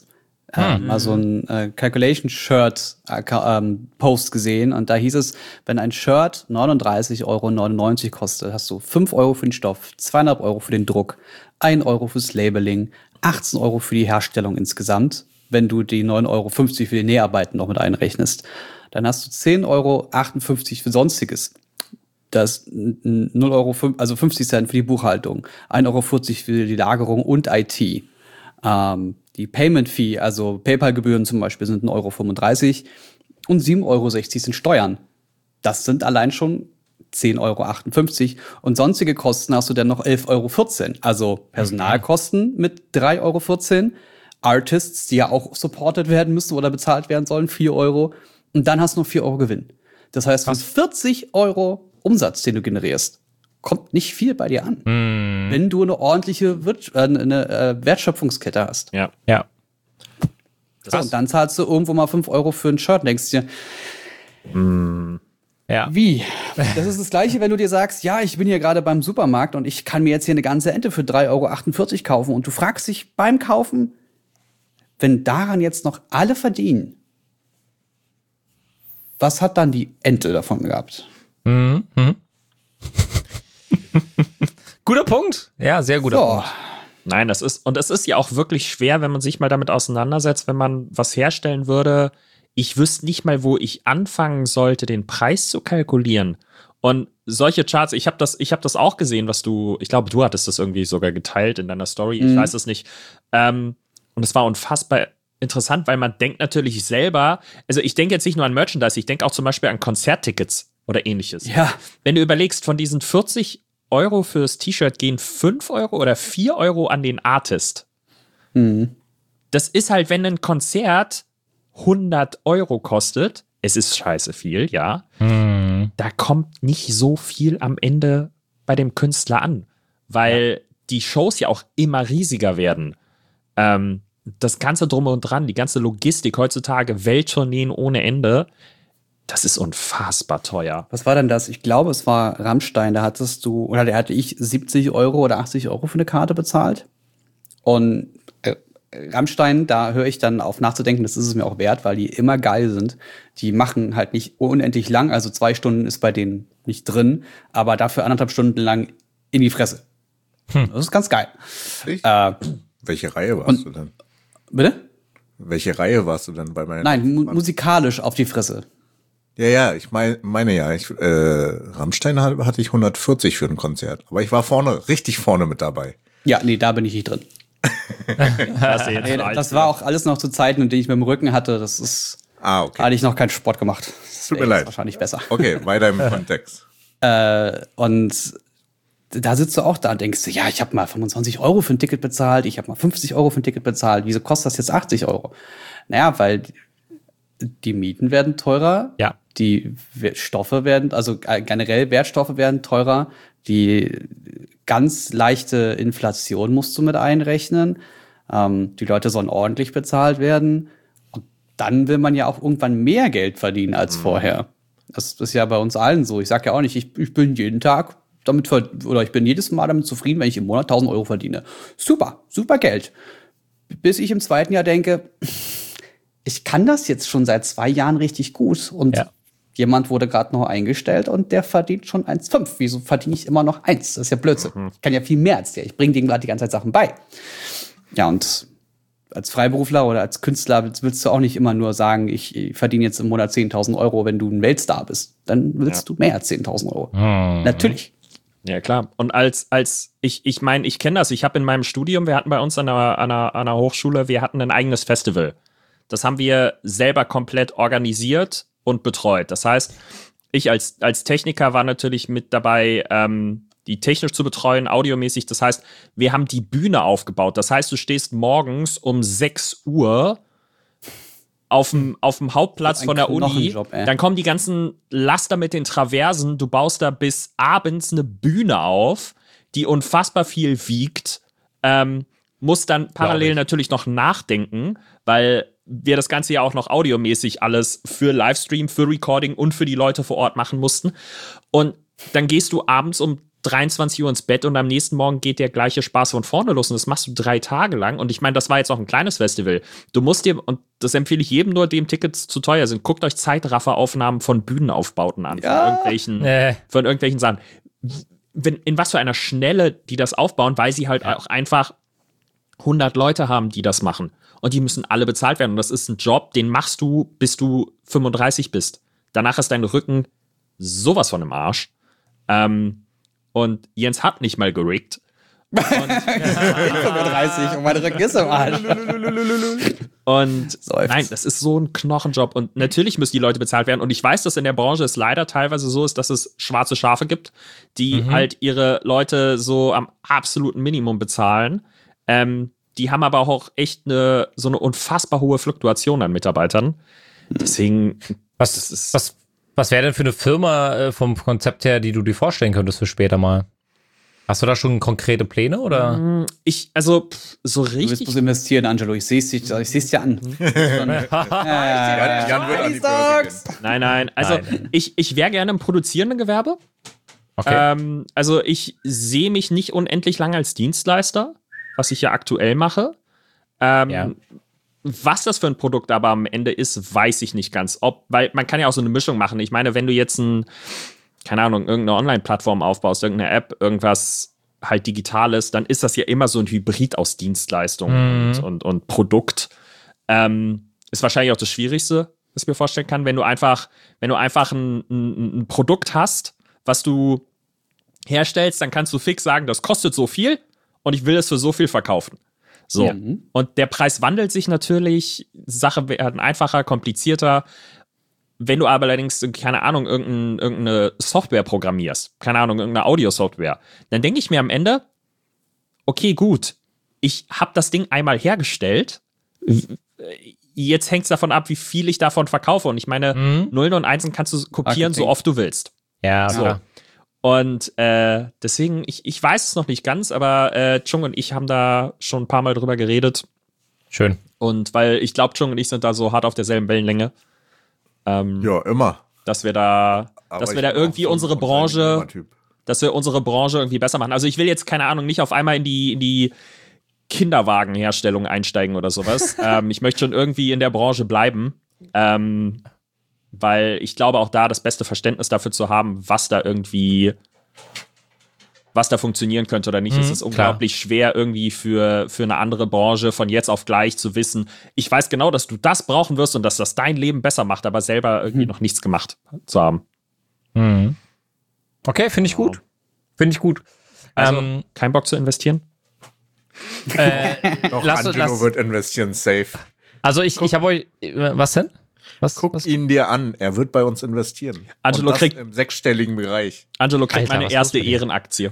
mal so ein Calculation-Shirt-Post gesehen und da hieß es, wenn ein Shirt 39,99 € kostet, hast du 5 € für den Stoff, 200 € für den Druck, 1 € fürs Labeling, 18 € für die Herstellung insgesamt, wenn du die 9,50 € für die Näharbeiten noch mit einrechnest. Dann hast du 10,58 € für Sonstiges. Das 0 €, also 50 Cent für die Buchhaltung, 1,40 € für die Lagerung und IT. Die Payment-Fee, also PayPal-Gebühren zum Beispiel, sind 1,35 € und 7,60 € sind Steuern. Das sind allein schon 10,58 € und sonstige Kosten hast du dann noch 11,14 €. Also Personalkosten mit 3,14 €, Artists, die ja auch supported werden müssen oder bezahlt werden sollen, 4 € und dann hast du noch 4 € Gewinn. Das heißt, von 40 € Umsatz, den du generierst, kommt nicht viel bei dir an, wenn du eine ordentliche Wertschöpfungskette hast. Ja. Und dann zahlst du irgendwo mal 5 € für ein Shirt und denkst dir, Ja. wie? Das ist das Gleiche, wenn du dir sagst, ja, ich bin hier gerade beim Supermarkt und ich kann mir jetzt hier eine ganze Ente für 3,48 € kaufen und du fragst dich beim Kaufen, wenn daran jetzt noch alle verdienen, was hat dann die Ente davon gehabt? Guter Punkt. Ja, sehr guter Punkt. Nein, es ist ja auch wirklich schwer, wenn man sich mal damit auseinandersetzt, wenn man was herstellen würde. Ich wüsste nicht mal, wo ich anfangen sollte, den Preis zu kalkulieren. Und solche Charts, ich habe das auch gesehen, ich glaube, du hattest das irgendwie sogar geteilt in deiner Story, ich weiß es nicht. Und es war unfassbar interessant, weil man denkt natürlich selber, also ich denke jetzt nicht nur an Merchandise, ich denke auch zum Beispiel an Konzerttickets oder ähnliches. Ja. Wenn du überlegst, von diesen 40 € fürs T-Shirt gehen 5 € oder 4 € an den Artist. Das ist halt, wenn ein Konzert 100 € kostet, es ist scheiße viel, ja, da kommt nicht so viel am Ende bei dem Künstler an, weil die Shows ja auch immer riesiger werden. Das Ganze drum und dran, die ganze Logistik heutzutage, Welttourneen ohne Ende, das ist unfassbar teuer. Was war denn das? Ich glaube, es war Rammstein. Da hatte ich 70 € oder 80 € für eine Karte bezahlt. Und Rammstein, da höre ich dann auf nachzudenken, das ist es mir auch wert, weil die immer geil sind. Die machen halt nicht unendlich lang, also 2 Stunden ist bei denen nicht drin, aber dafür 1,5 Stunden lang in die Fresse. Das ist ganz geil. Welche Reihe warst du denn? Bitte? Welche Reihe warst du denn bei meiner? Nein, musikalisch auf die Fresse. Ja, ich meine Rammstein hatte ich 140 für ein Konzert, aber ich war richtig vorne mit dabei. Ja, nee, da bin ich nicht drin. Das war auch alles noch zu Zeiten, in denen ich mit dem Rücken hatte. Das ist, okay. hatte ich noch keinen Sport gemacht. Tut mir leid. Wahrscheinlich besser. Okay, weiter im Kontext. Und da sitzt du auch da und denkst, ja, ich habe mal 25 € für ein Ticket bezahlt, ich habe mal 50 € für ein Ticket bezahlt. Wieso kostet das jetzt 80 €? Naja, weil die Mieten werden teurer, Ja. die Stoffe werden, also generell Wertstoffe werden teurer, die ganz leichte Inflation musst du mit einrechnen, die Leute sollen ordentlich bezahlt werden und dann will man ja auch irgendwann mehr Geld verdienen als vorher. Das ist ja bei uns allen so. Ich sag ja auch nicht, ich bin jeden Tag ich bin jedes Mal damit zufrieden, wenn ich im Monat 1.000 € verdiene. Super Geld. Bis ich im zweiten Jahr denke, ich kann das jetzt schon seit 2 Jahren richtig gut und jemand wurde gerade noch eingestellt und der verdient schon 1,5. Wieso verdiene ich immer noch 1? Das ist ja Blödsinn. Ich kann ja viel mehr als der. Ich bringe dem gerade die ganze Zeit Sachen bei. Ja, und als Freiberufler oder als Künstler willst du auch nicht immer nur sagen, ich verdiene jetzt im Monat 10.000 €, wenn du ein Weltstar bist. Dann willst du mehr als 10.000 €. Natürlich. Ja, klar. Und ich meine, ich kenne das. Ich habe in meinem Studium, wir hatten bei uns an einer Hochschule, wir hatten ein eigenes Festival. Das haben wir selber komplett organisiert und betreut. Das heißt, ich als Techniker war natürlich mit dabei, die technisch zu betreuen, audiomäßig. Das heißt, wir haben die Bühne aufgebaut. Das heißt, du stehst morgens um 6 Uhr auf dem Hauptplatz von der Uni. Dann kommen die ganzen Laster mit den Traversen. Du baust da bis abends eine Bühne auf, die unfassbar viel wiegt. Musst dann parallel natürlich noch nachdenken, weil wir das Ganze ja auch noch audiomäßig alles für Livestream, für Recording und für die Leute vor Ort machen mussten. Und dann gehst du abends um 23 Uhr ins Bett und am nächsten Morgen geht der gleiche Spaß von vorne los und das machst du 3 Tage lang und ich meine, das war jetzt auch ein kleines Festival. Du musst dir, und das empfehle ich jedem nur, dem Tickets zu teuer sind, guckt euch Zeitrafferaufnahmen von Bühnenaufbauten an, von irgendwelchen Sachen. In was für einer Schnelle die das aufbauen, weil sie halt auch einfach 100 Leute haben, die das machen. Und die müssen alle bezahlt werden. Und das ist ein Job, den machst du, bis du 35 bist. Danach ist dein Rücken sowas von im Arsch. Und Jens hat nicht mal gerickt. Ich bin 35 und mein Rücken ist im Arsch. Und nein, das ist so ein Knochenjob. Und natürlich müssen die Leute bezahlt werden. Und ich weiß, dass in der Branche es leider teilweise so ist, dass es schwarze Schafe gibt, die halt ihre Leute so am absoluten Minimum bezahlen. Die haben aber auch echt so eine unfassbar hohe Fluktuation an Mitarbeitern. Deswegen, Was wäre denn für eine Firma vom Konzept her, die du dir vorstellen könntest für später mal? Hast du da schon konkrete Pläne, oder? So Du richtig. willst investieren, Angelo. Ich sehe es dir an. Jan wird an die Börse gehen. Nein. Also, Nein. ich wäre gerne im produzierenden Gewerbe. Okay. Also, ich sehe mich nicht unendlich lange als Dienstleister, was ich ja aktuell mache. Was das für ein Produkt aber am Ende ist, weiß ich nicht ganz. Weil man kann ja auch so eine Mischung machen. Ich meine, wenn du jetzt keine Ahnung, irgendeine Online-Plattform aufbaust, irgendeine App, irgendwas halt Digitales, dann ist das ja immer so ein Hybrid aus Dienstleistung und Produkt. Ist wahrscheinlich auch das Schwierigste, was ich mir vorstellen kann, wenn du einfach ein Produkt hast, was du herstellst, dann kannst du fix sagen, das kostet so viel und ich will es für so viel verkaufen. So. Ja. Und der Preis wandelt sich natürlich, Sachen werden einfacher, komplizierter. Wenn du aber allerdings, keine Ahnung, irgendeine Software programmierst, keine Ahnung, irgendeine Audio-Software, dann denke ich mir am Ende, okay, gut, ich habe das Ding einmal hergestellt, jetzt hängt es davon ab, wie viel ich davon verkaufe. Und ich meine, Nullen und Einsen kannst du kopieren, so oft du willst. Ja, so. Klar. Und deswegen, ich weiß es noch nicht ganz, aber Chung und ich haben da schon ein paar Mal drüber geredet. Schön. Und weil ich glaube, Chung und ich sind da so hart auf derselben Wellenlänge. Ja, immer. Dass wir da irgendwie unsere Branche irgendwie besser machen. Also ich will jetzt, keine Ahnung, nicht auf einmal in die Kinderwagenherstellung einsteigen oder sowas. Ich möchte schon irgendwie in der Branche bleiben. Weil ich glaube auch da das beste Verständnis dafür zu haben, was da funktionieren könnte oder nicht. Es ist unglaublich schwer irgendwie für eine andere Branche von jetzt auf gleich zu wissen, ich weiß genau, dass du das brauchen wirst und dass das dein Leben besser macht, aber selber irgendwie noch nichts gemacht zu haben. Okay, finde ich gut. Finde ich gut. Also, kein Bock zu investieren? Doch, Angelo wird investieren, safe. Also ich habe euch, was denn? Guck ihn dir an, er wird bei uns investieren. Angelo kriegt im 6-stelligen Bereich. Angelo kriegt meine erste Ehrenaktie.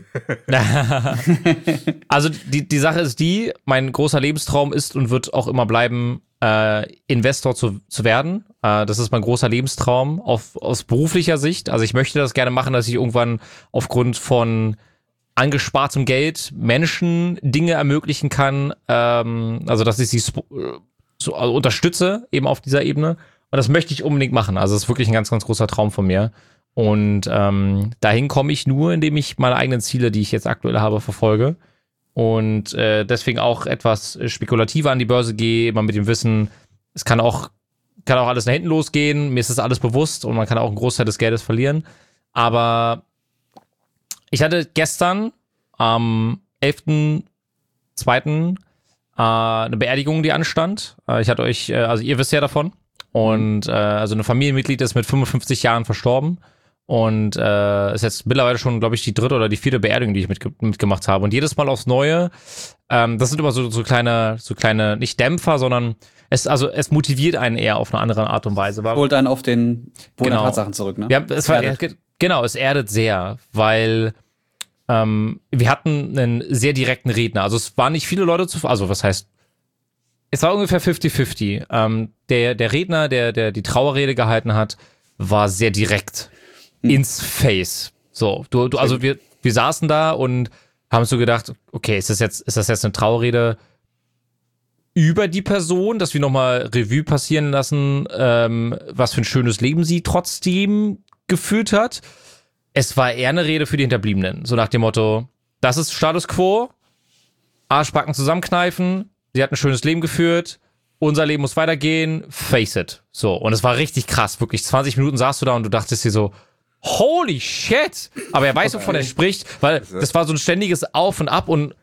Also die Sache ist mein großer Lebenstraum ist und wird auch immer bleiben, Investor zu werden. Das ist mein großer Lebenstraum aus beruflicher Sicht. Also ich möchte das gerne machen, dass ich irgendwann aufgrund von angespartem Geld Menschen Dinge ermöglichen kann, also dass ich sie so unterstütze, eben auf dieser Ebene. Und das möchte ich unbedingt machen. Also das ist wirklich ein ganz, ganz großer Traum von mir. Und dahin komme ich nur, indem ich meine eigenen Ziele, die ich jetzt aktuell habe, verfolge. Und deswegen auch etwas spekulativer an die Börse gehe, immer mit dem Wissen, es kann auch alles nach hinten losgehen. Mir ist das alles bewusst und man kann auch einen Großteil des Geldes verlieren. Aber ich hatte gestern am 11.02. Eine Beerdigung, die anstand. Ich hatte euch, also ihr wisst ja davon. Und also ein Familienmitglied ist mit 55 Jahren verstorben und ist jetzt mittlerweile schon, glaube ich, die 3. oder die 4. Beerdigung, die ich mitgemacht habe. Und jedes Mal aufs Neue, das sind immer so kleine, nicht Dämpfer, sondern es motiviert einen eher auf eine andere Art und Weise. Holt einen auf den Boden der Tatsachen zurück, ne? Es erdet sehr, weil wir hatten einen sehr direkten Redner. Also es waren nicht viele Leute also was heißt, es war ungefähr 50-50. Der Redner, der die Trauerrede gehalten hat, war sehr direkt ins Face. So, also wir saßen da und haben so gedacht, okay, ist das jetzt eine Trauerrede über die Person, dass wir nochmal Revue passieren lassen, was für ein schönes Leben sie trotzdem geführt hat? es war eher eine Rede für die Hinterbliebenen. So nach dem Motto, das ist Status Quo, Arschbacken zusammenkneifen, sie hat ein schönes Leben geführt, unser Leben muss weitergehen, face it. So, und es war richtig krass, wirklich 20 Minuten saßt du da und du dachtest dir so, holy shit! Aber er weiß, wovon er spricht, weil das war so ein ständiges Auf und Ab und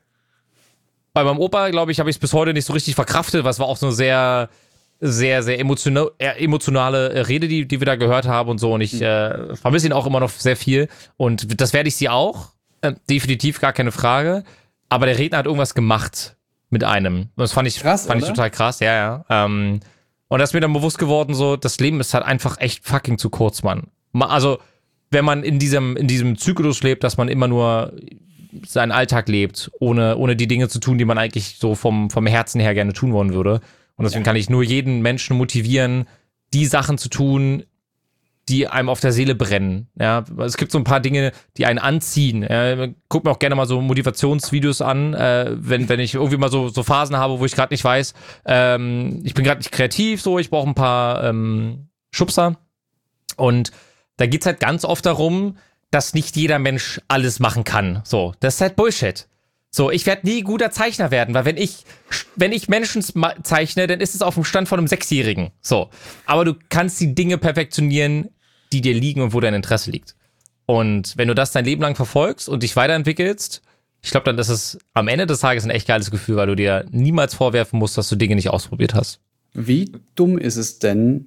bei meinem Opa, glaube ich, habe ich es bis heute nicht so richtig verkraftet, weil es war auch so eine sehr, sehr, sehr emotionale Rede, die wir da gehört haben und so. Und ich vermisse ihn auch immer noch sehr viel. Und das werde ich sie auch. Definitiv, gar keine Frage. Aber der Redner hat irgendwas gemacht mit einem. Und das fand ich total krass, ja. Und das ist mir dann bewusst geworden, so, das Leben ist halt einfach echt fucking zu kurz, Mann. Also, wenn man in diesem Zyklus lebt, dass man immer nur seinen Alltag lebt, ohne die Dinge zu tun, die man eigentlich so vom Herzen her gerne tun wollen würde. Und deswegen kann ich nur jeden Menschen motivieren, die Sachen zu tun, die einem auf der Seele brennen. Ja, es gibt so ein paar Dinge, die einen anziehen. Guck mir auch gerne mal so Motivationsvideos an, wenn ich irgendwie mal so Phasen habe, wo ich gerade nicht weiß, ich bin gerade nicht kreativ, so, ich brauche ein paar Schubser. Und da geht's halt ganz oft darum, dass nicht jeder Mensch alles machen kann. So, das ist halt Bullshit. So, ich werde nie guter Zeichner werden, weil wenn ich Menschen zeichne, dann ist es auf dem Stand von einem 6-Jährigen. So, aber du kannst die Dinge perfektionieren, die dir liegen und wo dein Interesse liegt. Und wenn du das dein Leben lang verfolgst und dich weiterentwickelst, ich glaube, dann ist es am Ende des Tages ein echt geiles Gefühl, weil du dir niemals vorwerfen musst, dass du Dinge nicht ausprobiert hast. Wie dumm ist es denn,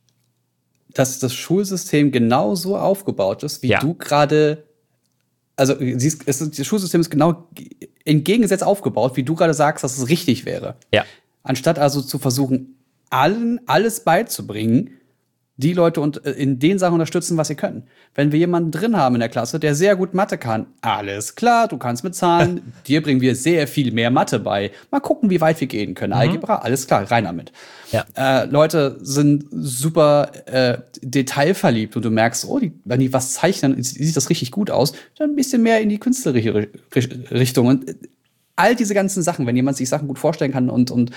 dass das Schulsystem genau so aufgebaut ist, wie du gerade, also das Schulsystem ist genau entgegengesetzt aufgebaut, wie du gerade sagst, dass es richtig wäre. Ja. Anstatt also zu versuchen, allen alles beizubringen, die Leute in den Sachen unterstützen, was sie können. Wenn wir jemanden drin haben in der Klasse, der sehr gut Mathe kann, alles klar, du kannst mit Zahlen, dir bringen wir sehr viel mehr Mathe bei. Mal gucken, wie weit wir gehen können. Algebra, alles klar, rein damit. Ja. Leute sind super detailverliebt und du merkst, wenn die was zeichnen, sieht das richtig gut aus, dann ein bisschen mehr in die künstlerische Richtung. Und all diese ganzen Sachen, wenn jemand sich Sachen gut vorstellen kann und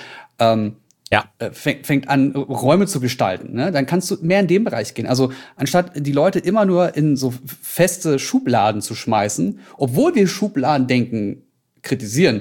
fängt an, Räume zu gestalten, ne? Dann kannst du mehr in dem Bereich gehen. Also anstatt die Leute immer nur in so feste Schubladen zu schmeißen, obwohl wir Schubladendenken kritisieren,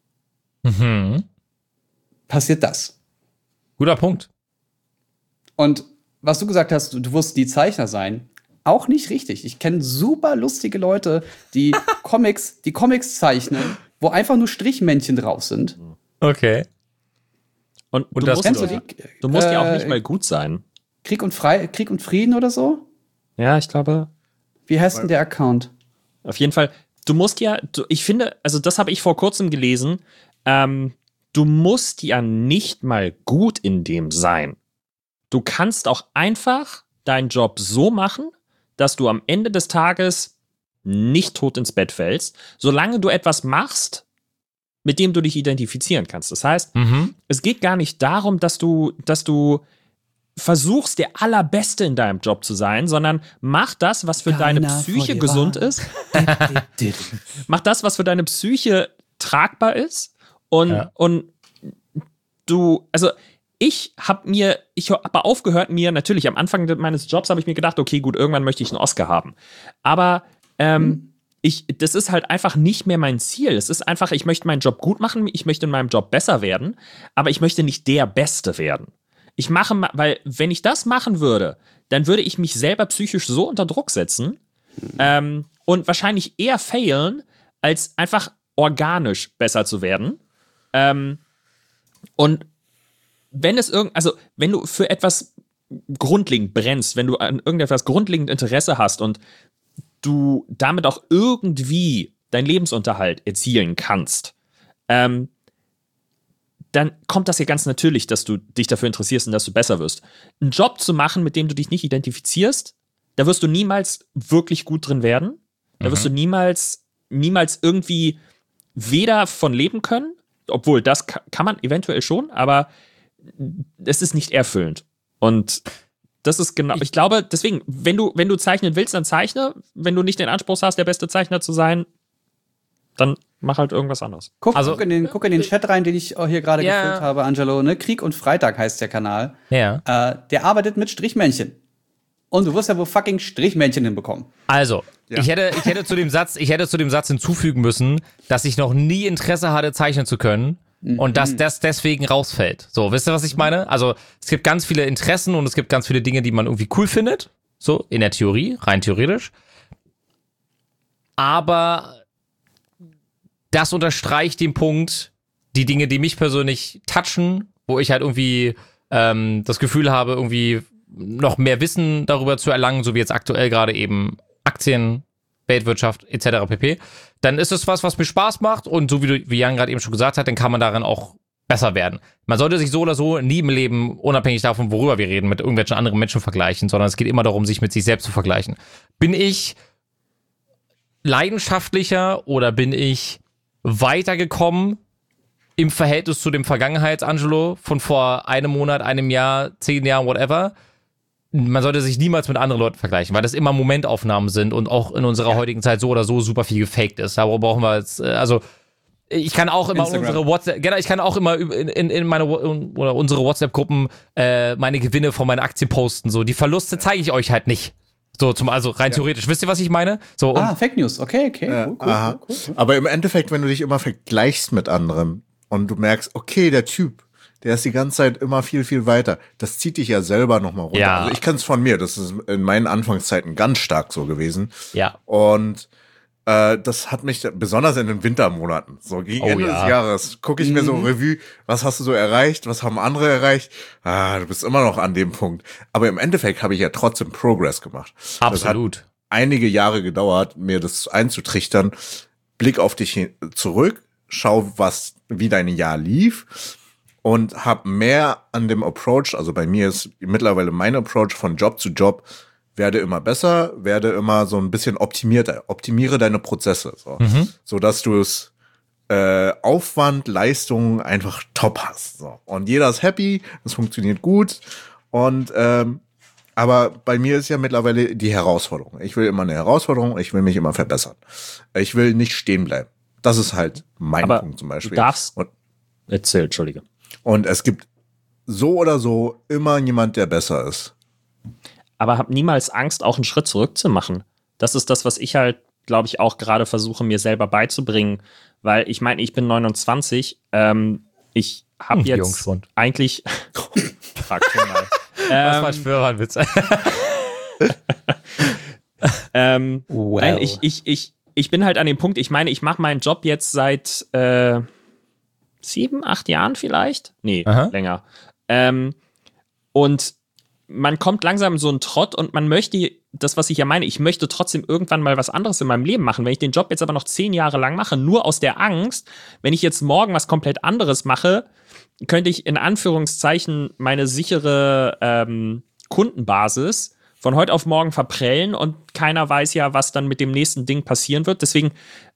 passiert das. Guter Punkt. Und was du gesagt hast, du wirst die Zeichner sein, auch nicht richtig. Ich kenne super lustige Leute, die Comics zeichnen, wo einfach nur Strichmännchen drauf sind. Okay. Und du musst ja auch nicht mal gut sein. Krieg und Frieden oder so? Ja, ich glaube. Wie heißt denn der Account? Auf jeden Fall. Ich finde, also das habe ich vor kurzem gelesen, du musst ja nicht mal gut in dem sein. Du kannst auch einfach deinen Job so machen, dass du am Ende des Tages nicht tot ins Bett fällst, solange du etwas machst, mit dem du dich identifizieren kannst. Das heißt, es geht gar nicht darum, dass du versuchst, der Allerbeste in deinem Job zu sein, sondern mach das, was für deine Psyche gesund ist. Mach das, was für deine Psyche tragbar ist. Und du, also ich habe aufgehört, natürlich am Anfang meines Jobs habe ich mir gedacht, okay, gut, irgendwann möchte ich einen Oscar haben. Aber das ist halt einfach nicht mehr mein Ziel. Es ist einfach, ich möchte meinen Job gut machen, ich möchte in meinem Job besser werden, aber ich möchte nicht der Beste werden. Weil wenn ich das machen würde, dann würde ich mich selber psychisch so unter Druck setzen und wahrscheinlich eher failen, als einfach organisch besser zu werden. Und wenn du für etwas grundlegend brennst, wenn du an irgendetwas grundlegend Interesse hast und du damit auch irgendwie deinen Lebensunterhalt erzielen kannst, dann kommt das ja ganz natürlich, dass du dich dafür interessierst und dass du besser wirst. Einen Job zu machen, mit dem du dich nicht identifizierst, da wirst du niemals wirklich gut drin werden. Da wirst du niemals irgendwie weder von leben können, obwohl das kann man eventuell schon, aber es ist nicht erfüllend. Und das ist genau, ich glaube, deswegen, wenn du zeichnen willst, dann zeichne. Wenn du nicht den Anspruch hast, der beste Zeichner zu sein, dann mach halt irgendwas anderes. Guck in den Chat rein, den ich hier gerade gefüllt habe, Angelo. Ne? Krieg und Freitag heißt der Kanal. Ja. Der arbeitet mit Strichmännchen. Und du wirst ja wohl fucking Strichmännchen hinbekommen. Also, Ja. ich hätte zu dem Satz hinzufügen müssen, dass ich noch nie Interesse hatte, zeichnen zu können. Und dass das deswegen rausfällt. So, wisst ihr, was ich meine? Also, es gibt ganz viele Interessen und es gibt ganz viele Dinge, die man irgendwie cool findet. So, in der Theorie, rein theoretisch. Aber das unterstreicht den Punkt, die Dinge, die mich persönlich touchen, wo ich halt irgendwie das Gefühl habe, irgendwie noch mehr Wissen darüber zu erlangen, so wie jetzt aktuell gerade eben Aktien, Weltwirtschaft etc. pp., dann ist es was mir Spaß macht und so wie Jan gerade eben schon gesagt hat, dann kann man darin auch besser werden. Man sollte sich so oder so nie im Leben, unabhängig davon, worüber wir reden, mit irgendwelchen anderen Menschen vergleichen, sondern es geht immer darum, sich mit sich selbst zu vergleichen. Bin ich leidenschaftlicher oder bin ich weitergekommen im Verhältnis zu dem Vergangenheits-Angelo von vor einem Monat, einem Jahr, 10 Jahren, whatever? Man sollte sich niemals mit anderen Leuten vergleichen, weil das immer Momentaufnahmen sind und auch in unserer heutigen Zeit so oder so super viel gefaked ist. Darüber brauchen wir jetzt, also ich kann auch immer unsere WhatsApp, genau, ich kann auch immer in meine oder unsere WhatsApp-Gruppen meine Gewinne von meinen Aktien posten. So, die Verluste zeige ich euch halt nicht. So, also rein theoretisch. Wisst ihr, was ich meine? So, Fake News, okay. Cool. Aber im Endeffekt, wenn du dich immer vergleichst mit anderen und du merkst, okay, der Typ, der ist die ganze Zeit immer viel, viel weiter. Das zieht dich ja selber nochmal runter. Ja. Also ich kann es von mir, das ist in meinen Anfangszeiten ganz stark so gewesen. Ja. Und das hat mich besonders in den Wintermonaten, so gegen Ende des Jahres, gucke ich mir so Revue, was hast du so erreicht, was haben andere erreicht? Du bist immer noch an dem Punkt. Aber im Endeffekt habe ich ja trotzdem Progress gemacht. Absolut. Das hat einige Jahre gedauert, mir das einzutrichtern. Blick auf dich zurück, schau, wie dein Jahr lief und hab mehr an dem Approach, also bei mir ist mittlerweile mein Approach von Job zu Job, werde immer besser, werde immer so ein bisschen optimiere deine Prozesse, so dass du es Aufwand, Leistung einfach top hast. So. Und jeder ist happy, es funktioniert gut. Und aber bei mir ist ja mittlerweile die Herausforderung. Ich will immer eine Herausforderung, ich will mich immer verbessern. Ich will nicht stehen bleiben. Das ist halt mein Punkt zum Beispiel. Du darfst. Erzähl, Entschuldige. Und es gibt so oder so immer jemand, der besser ist. Aber hab niemals Angst, auch einen Schritt zurück zu machen. Das ist das, was ich halt, glaube ich, auch gerade versuche, mir selber beizubringen. Weil ich meine, ich bin 29. Ich habe jetzt Jungspund. eigentlich. Frag schon mal. Was war für ein Witz? Wow. Nein, ich bin halt an dem Punkt, ich meine, ich mache meinen Job jetzt seit 7, 8 Jahren vielleicht. Nee, länger. Und man kommt langsam in so einen Trott und man möchte, das, was ich ja meine, ich möchte trotzdem irgendwann mal was anderes in meinem Leben machen. Wenn ich den Job jetzt aber noch 10 Jahre lang mache, nur aus der Angst, wenn ich jetzt morgen was komplett anderes mache, könnte ich in Anführungszeichen meine sichere Kundenbasis von heute auf morgen verprellen und keiner weiß ja, was dann mit dem nächsten Ding passieren wird. Deswegen,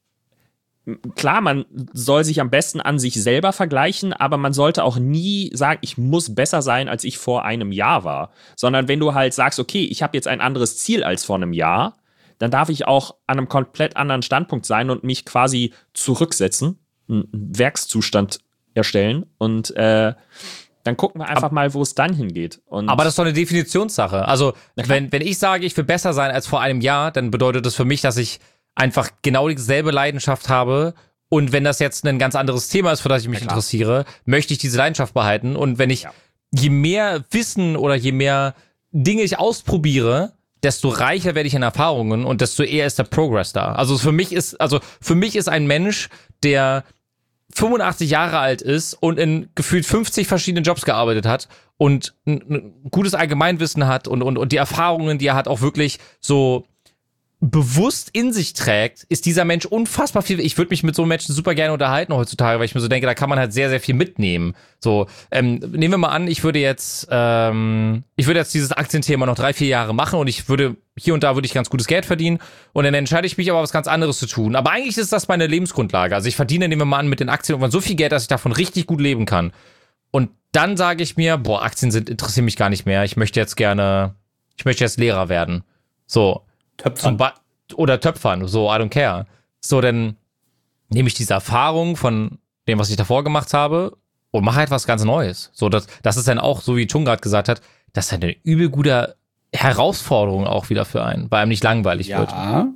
klar, man soll sich am besten an sich selber vergleichen, aber man sollte auch nie sagen, ich muss besser sein, als ich vor einem Jahr war. Sondern wenn du halt sagst, okay, ich habe jetzt ein anderes Ziel als vor einem Jahr, dann darf ich auch an einem komplett anderen Standpunkt sein und mich quasi zurücksetzen, einen Werkszustand erstellen und dann gucken wir einfach mal, wo es dann hingeht. Und Aber das ist doch eine Definitionssache. Also, wenn ich sage, ich will besser sein als vor einem Jahr, dann bedeutet das für mich, dass ich einfach genau dieselbe Leidenschaft habe. Und wenn das jetzt ein ganz anderes Thema ist, für das ich mich interessiere, möchte ich diese Leidenschaft behalten. Und wenn ich je mehr Wissen oder je mehr Dinge ich ausprobiere, desto reicher werde ich in Erfahrungen und desto eher ist der Progress da. Also für mich ist ein Mensch, der 85 Jahre alt ist und in gefühlt 50 verschiedenen Jobs gearbeitet hat und ein gutes Allgemeinwissen hat und die Erfahrungen, die er hat, auch wirklich so bewusst in sich trägt, ist dieser Mensch unfassbar viel. Ich würde mich mit so Menschen super gerne unterhalten heutzutage, weil ich mir so denke, da kann man halt sehr, sehr viel mitnehmen. So, nehmen wir mal an, ich würde jetzt dieses Aktienthema noch 3-4 Jahre machen und hier und da würde ich ganz gutes Geld verdienen und dann entscheide ich mich aber was ganz anderes zu tun. Aber eigentlich ist das meine Lebensgrundlage. Also ich verdiene, nehmen wir mal an, mit den Aktien irgendwann so viel Geld, dass ich davon richtig gut leben kann. Und dann sage ich mir, Aktien interessieren mich gar nicht mehr. Ich möchte jetzt Lehrer werden. So. Töpfern. Oder Töpfern, so, I don't care. So, dann nehme ich diese Erfahrung von dem, was ich davor gemacht habe und mache halt was ganz Neues. So, das ist dann auch, so wie Chung gerade gesagt hat, das ist halt ein übel guter Herausforderung auch wieder für einen, weil einem nicht langweilig wird.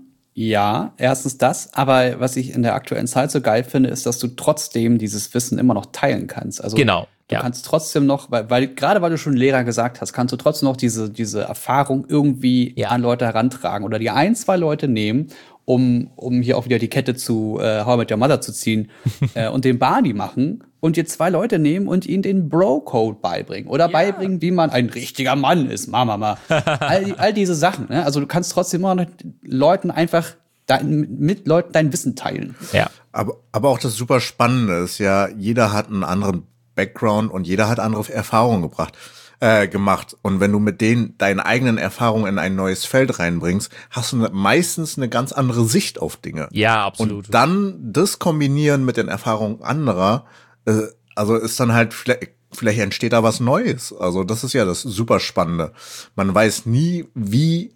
Ja, erstens das, aber was ich in der aktuellen Zeit so geil finde, ist, dass du trotzdem dieses Wissen immer noch teilen kannst. Also Genau. du kannst trotzdem noch, gerade weil du schon Lehrer gesagt hast, kannst du trotzdem noch diese Erfahrung irgendwie an Leute herantragen oder die 2 Leute nehmen, um hier auch wieder die Kette zu How I Met Your Mother zu ziehen und den Barney machen und dir 2 Leute nehmen und ihnen den Bro-Code beibringen oder beibringen, wie man ein richtiger Mann ist, Mama. all diese Sachen. Ne? Also du kannst trotzdem immer noch Leuten einfach mit Leuten dein Wissen teilen. Ja. Aber auch das super Spannende ist ja, jeder hat einen anderen Background und jeder hat andere Erfahrungen gemacht. Und wenn du mit denen deine eigenen Erfahrungen in ein neues Feld reinbringst, hast du meistens eine ganz andere Sicht auf Dinge. Ja, absolut. Und dann das kombinieren mit den Erfahrungen anderer, also ist dann halt vielleicht entsteht da was Neues. Also das ist ja das super Spannende. Man weiß nie, wie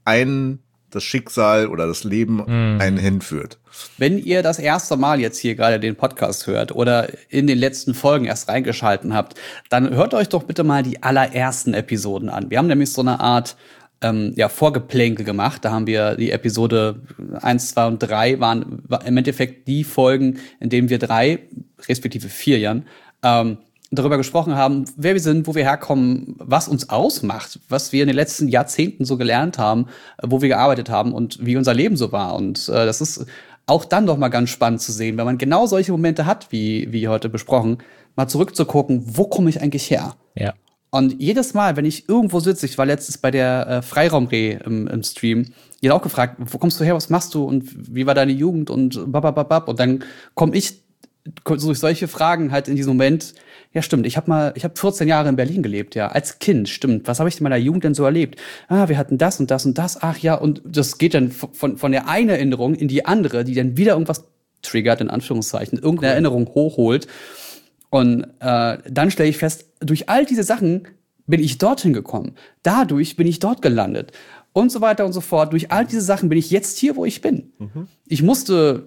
das Schicksal oder das Leben einen hinführt. Wenn ihr das erste Mal jetzt hier gerade den Podcast hört oder in den letzten Folgen erst reingeschalten habt, dann hört euch doch bitte mal die allerersten Episoden an. Wir haben nämlich so eine Art Vorgeplänkel gemacht. Da haben wir die Episode 1, 2 und 3 waren im Endeffekt die Folgen, in denen wir 3, respektive 4 Jahren, darüber gesprochen haben, wer wir sind, wo wir herkommen, was uns ausmacht, was wir in den letzten Jahrzehnten so gelernt haben, wo wir gearbeitet haben und wie unser Leben so war. Und das ist auch dann doch mal ganz spannend zu sehen, wenn man genau solche Momente hat, wie heute besprochen, mal zurückzugucken, wo komme ich eigentlich her? Ja. Und jedes Mal, wenn ich irgendwo sitze, ich war letztens bei der Freiraumreh im Stream, jeder auch gefragt, wo kommst du her, was machst du und wie war deine Jugend und babababab. Und dann komme ich durch solche Fragen halt in diesem Moment, ja stimmt, ich habe 14 Jahre in Berlin gelebt, ja, als Kind, stimmt. Was habe ich in meiner Jugend denn so erlebt? Wir hatten das und das und das, ach ja, und das geht dann von der einen Erinnerung in die andere, die dann wieder irgendwas triggert, in Anführungszeichen, irgendeine Erinnerung hochholt. Und dann stelle ich fest, durch all diese Sachen bin ich dorthin gekommen. Dadurch bin ich dort gelandet. Und so weiter und so fort. Durch all diese Sachen bin ich jetzt hier, wo ich bin. Ich musste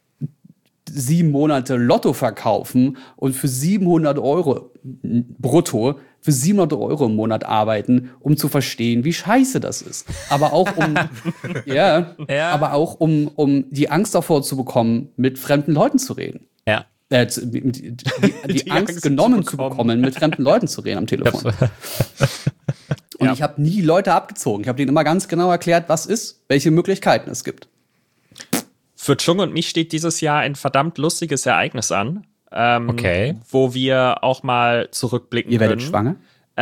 7 Monate Lotto verkaufen und für 700 Euro brutto, für 700 Euro im Monat arbeiten, um zu verstehen, wie scheiße das ist. Aber auch um die Angst davor zu bekommen, mit fremden Leuten zu reden. Ja. Die Angst genommen zu bekommen, mit fremden Leuten zu reden am Telefon. Und ich habe nie Leute abgezogen. Ich habe denen immer ganz genau erklärt, was ist, welche Möglichkeiten es gibt. Für Chung und mich steht dieses Jahr ein verdammt lustiges Ereignis an. Okay. Wo wir auch mal zurückblicken können. Ihr werdet schwanger?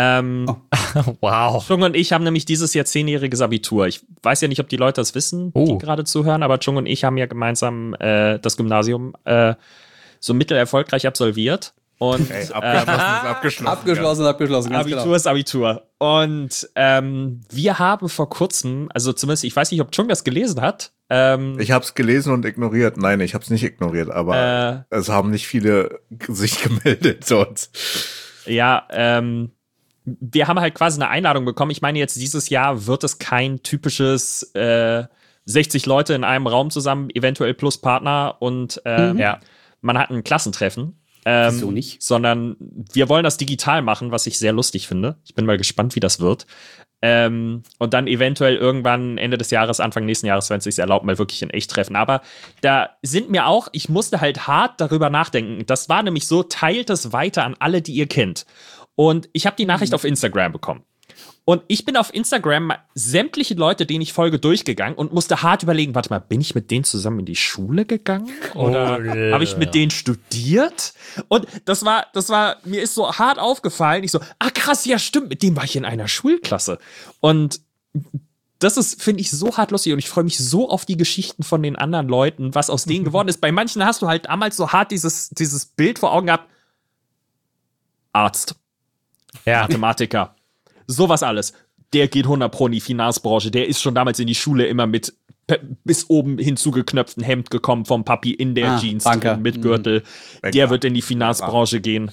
Wow. Chung und ich haben nämlich dieses Jahr 10-jähriges Abitur. Ich weiß ja nicht, ob die Leute das wissen, die gerade zuhören, aber Chung und ich haben ja gemeinsam das Gymnasium so mittelerfolgreich absolviert. Und Abgeschlossen, ganz Abitur genau. ist Abitur. Und wir haben vor kurzem, also zumindest, ich weiß nicht, ob Chung das gelesen hat. Ich habe es gelesen und ignoriert. Nein, ich habe es nicht ignoriert, aber es haben nicht viele sich gemeldet sonst. Ja, wir haben halt quasi eine Einladung bekommen. Ich meine, jetzt dieses Jahr wird es kein typisches 60 Leute in einem Raum zusammen, eventuell plus Partner und man hat ein Klassentreffen. Wieso nicht? Sondern wir wollen das digital machen, was ich sehr lustig finde. Ich bin mal gespannt, wie das wird. Und dann eventuell irgendwann Ende des Jahres, Anfang nächsten Jahres, wenn es sich erlaubt, mal wirklich in echt treffen. Aber da sind mir auch, ich musste halt hart darüber nachdenken. Das war nämlich so, teilt es weiter an alle, die ihr kennt. Und ich habe die Nachricht auf Instagram bekommen. Und ich bin auf Instagram sämtliche Leute, denen ich folge, durchgegangen und musste hart überlegen, warte mal, bin ich mit denen zusammen in die Schule gegangen? Oder habe ich mit denen studiert? Und das war, mir ist so hart aufgefallen. Ich so, krass, ja stimmt, mit dem war ich in einer Schulklasse. Und das ist, finde ich, so hart lustig und ich freue mich so auf die Geschichten von den anderen Leuten, was aus denen geworden ist. Bei manchen hast du halt damals so hart dieses Bild vor Augen gehabt. Arzt. Ja. Mathematiker. Sowas alles. Der geht 100 Pro in die Finanzbranche. Der ist schon damals in die Schule immer mit bis oben hinzugeknöpften Hemd gekommen vom Papi in der Jeans drin, mit Gürtel. Der wird in die Finanzbranche gehen.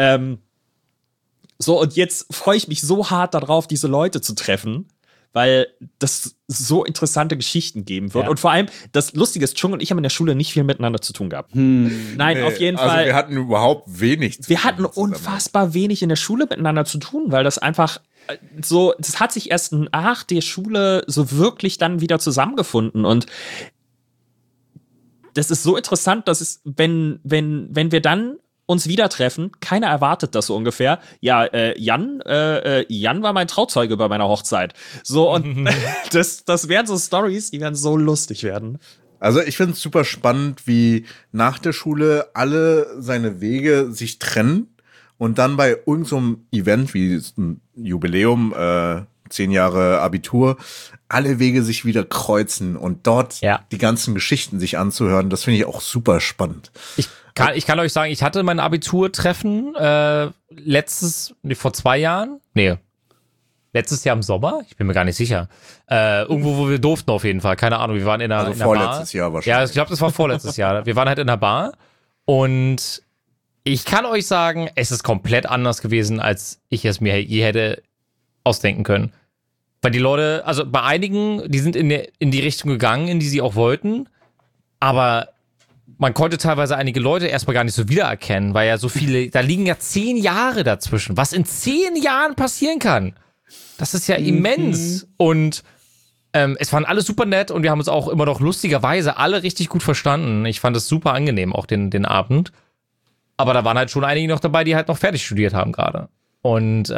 So, und jetzt freue ich mich so hart darauf, diese Leute zu treffen, weil das so interessante Geschichten geben wird. Ja. Und vor allem, das Lustige ist, Chung und ich haben in der Schule nicht viel miteinander zu tun gehabt. Nein, auf jeden Fall. Also wir hatten überhaupt wenig. Wir hatten unfassbar wenig in der Schule miteinander zu tun, weil das einfach so, das hat sich erst nach der Schule so wirklich dann wieder zusammengefunden. Und das ist so interessant, dass es, wenn wir dann uns wieder treffen, keiner erwartet das so ungefähr. Ja, Jan war mein Trauzeuge bei meiner Hochzeit. So, und das wären so Stories, die werden so lustig werden. Also ich finde es super spannend, wie nach der Schule alle seine Wege sich trennen und dann bei irgendeinem so Event wie ein Jubiläum, 10 Jahre Abitur, alle Wege sich wieder kreuzen und dort die ganzen Geschichten sich anzuhören. Das finde ich auch super spannend. Ich kann euch sagen, ich hatte mein Abiturtreffen vor 2 Jahren. Nee, letztes Jahr im Sommer? Ich bin mir gar nicht sicher. Irgendwo, wo wir durften auf jeden Fall. Keine Ahnung, wir waren in einer Bar. Vorletztes Jahr wahrscheinlich. Ja, ich glaube, das war vorletztes Jahr. Wir waren halt in einer Bar und ich kann euch sagen, es ist komplett anders gewesen, als ich es mir je hätte ausdenken können. Weil die Leute, also bei einigen, die sind in die Richtung gegangen, in die sie auch wollten, aber man konnte teilweise einige Leute erstmal gar nicht so wiedererkennen, weil ja so viele, da liegen ja 10 Jahre dazwischen. Was in 10 Jahren passieren kann, das ist ja immens. Und es waren alle super nett und wir haben uns auch immer noch lustigerweise alle richtig gut verstanden. Ich fand es super angenehm, auch den Abend. Aber da waren halt schon einige noch dabei, die halt noch fertig studiert haben gerade. Und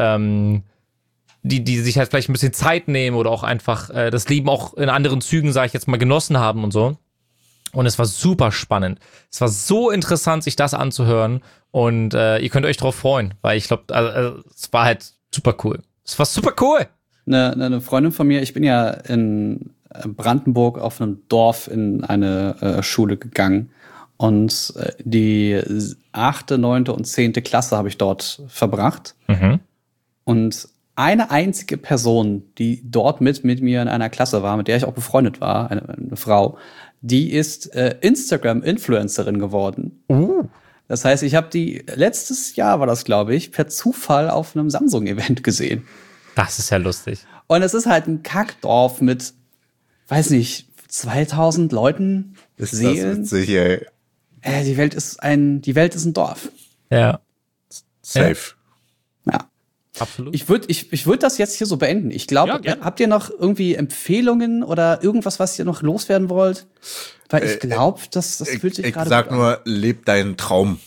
die sich halt vielleicht ein bisschen Zeit nehmen oder auch einfach das Leben auch in anderen Zügen, sage ich jetzt mal, genossen haben und so. Und es war super spannend. Es war so interessant, sich das anzuhören. Und ihr könnt euch drauf freuen, weil ich glaube, es war halt super cool. Es war super cool. Eine Freundin von mir, ich bin ja in Brandenburg auf einem Dorf in eine Schule gegangen. Und die 8., 9. und 10. Klasse habe ich dort verbracht. Mhm. Und eine einzige Person, die dort mit mir in einer Klasse war, mit der ich auch befreundet war, eine Frau, die ist Instagram-Influencerin geworden. Das heißt, ich habe die letztes Jahr, war das, glaube ich, per Zufall auf einem Samsung-Event gesehen. Das ist ja lustig. Und es ist halt ein Kackdorf mit, weiß nicht, 2000 Leuten. Ist Seelen. das witzig, ey. Die Welt ist ein Dorf. Ja. Safe. Ja. Absolut. Ich würd das jetzt hier so beenden. Ich glaube, habt ihr noch irgendwie Empfehlungen oder irgendwas, was ihr noch loswerden wollt? Weil ich glaube, das fühlt sich gerade. Ich sag nur, lebt deinen Traum.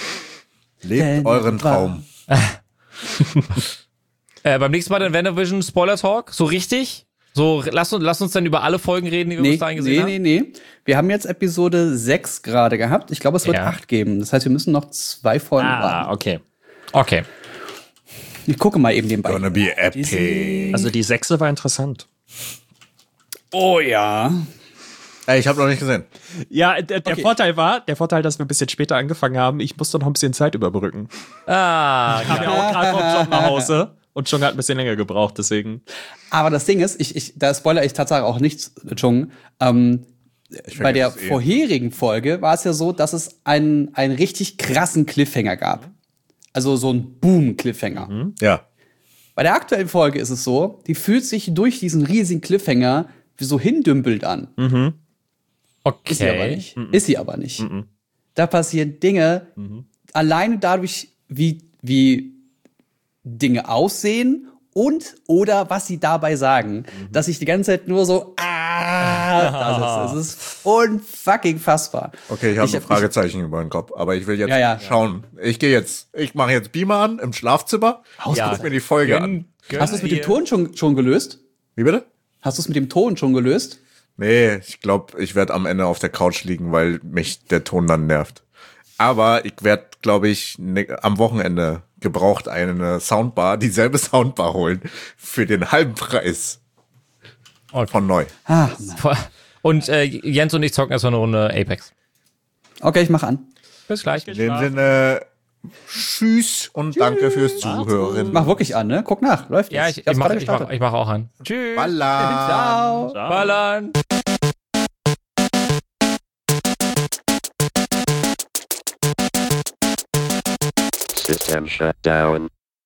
Lebt euren Traum. Beim nächsten Mal dann WandaVision Spoiler Talk, so richtig? So, lass uns dann über alle Folgen reden, die wir bis dahin gesehen haben. Nee. Wir haben jetzt Episode 6 gerade gehabt. Ich glaube, es wird 8 geben. Das heißt, wir müssen noch 2 Folgen warten. Okay. Ich gucke mal eben den beiden. Gonna be epic. Also die 6. war interessant. Oh ja. Ey, ich habe noch nicht gesehen. Ja, der Vorteil, dass wir ein bisschen später angefangen haben, ich musste noch ein bisschen Zeit überbrücken. Ich kam ja auch gerade vom Job nach Hause und Chung hat ein bisschen länger gebraucht, deswegen. Aber das Ding ist, da spoilere ich tatsächlich auch nichts, Chung. Bei der vorherigen Folge war es ja so, dass es einen richtig krassen Cliffhanger gab. Also so ein Boom-Cliffhanger. Ja. Bei der aktuellen Folge ist es so, die fühlt sich durch diesen riesigen Cliffhanger wie so hindümpelt an. Okay. Ist sie aber nicht. Da passieren Dinge, alleine dadurch, wie Dinge aussehen und oder was sie dabei sagen, dass ich die ganze Zeit nur so, das ist. Es ist unfucking fassbar. Okay, ich habe ein Fragezeichen über den Kopf, aber ich will jetzt schauen. Ich mache jetzt Beamer an im Schlafzimmer und guck mir die Folge an. Hast du es mit dem Ton schon gelöst? Wie bitte? Hast du es mit dem Ton schon gelöst? Nee, ich glaube, ich werde am Ende auf der Couch liegen, weil mich der Ton dann nervt. Aber ich werde, glaube ich, am Wochenende gebraucht eine Soundbar, dieselbe Soundbar holen für den halben Preis von neu. Und Jens und ich zocken erstmal eine Runde Apex. Okay, ich mach an. Bis gleich. In dem Sinne, tschüss und danke fürs Zuhören. Mach wirklich an, ne? Guck nach, läuft ja, jetzt. ich mach auch an. Tschüss. Ballern. Ciao. Ballern. System shut down.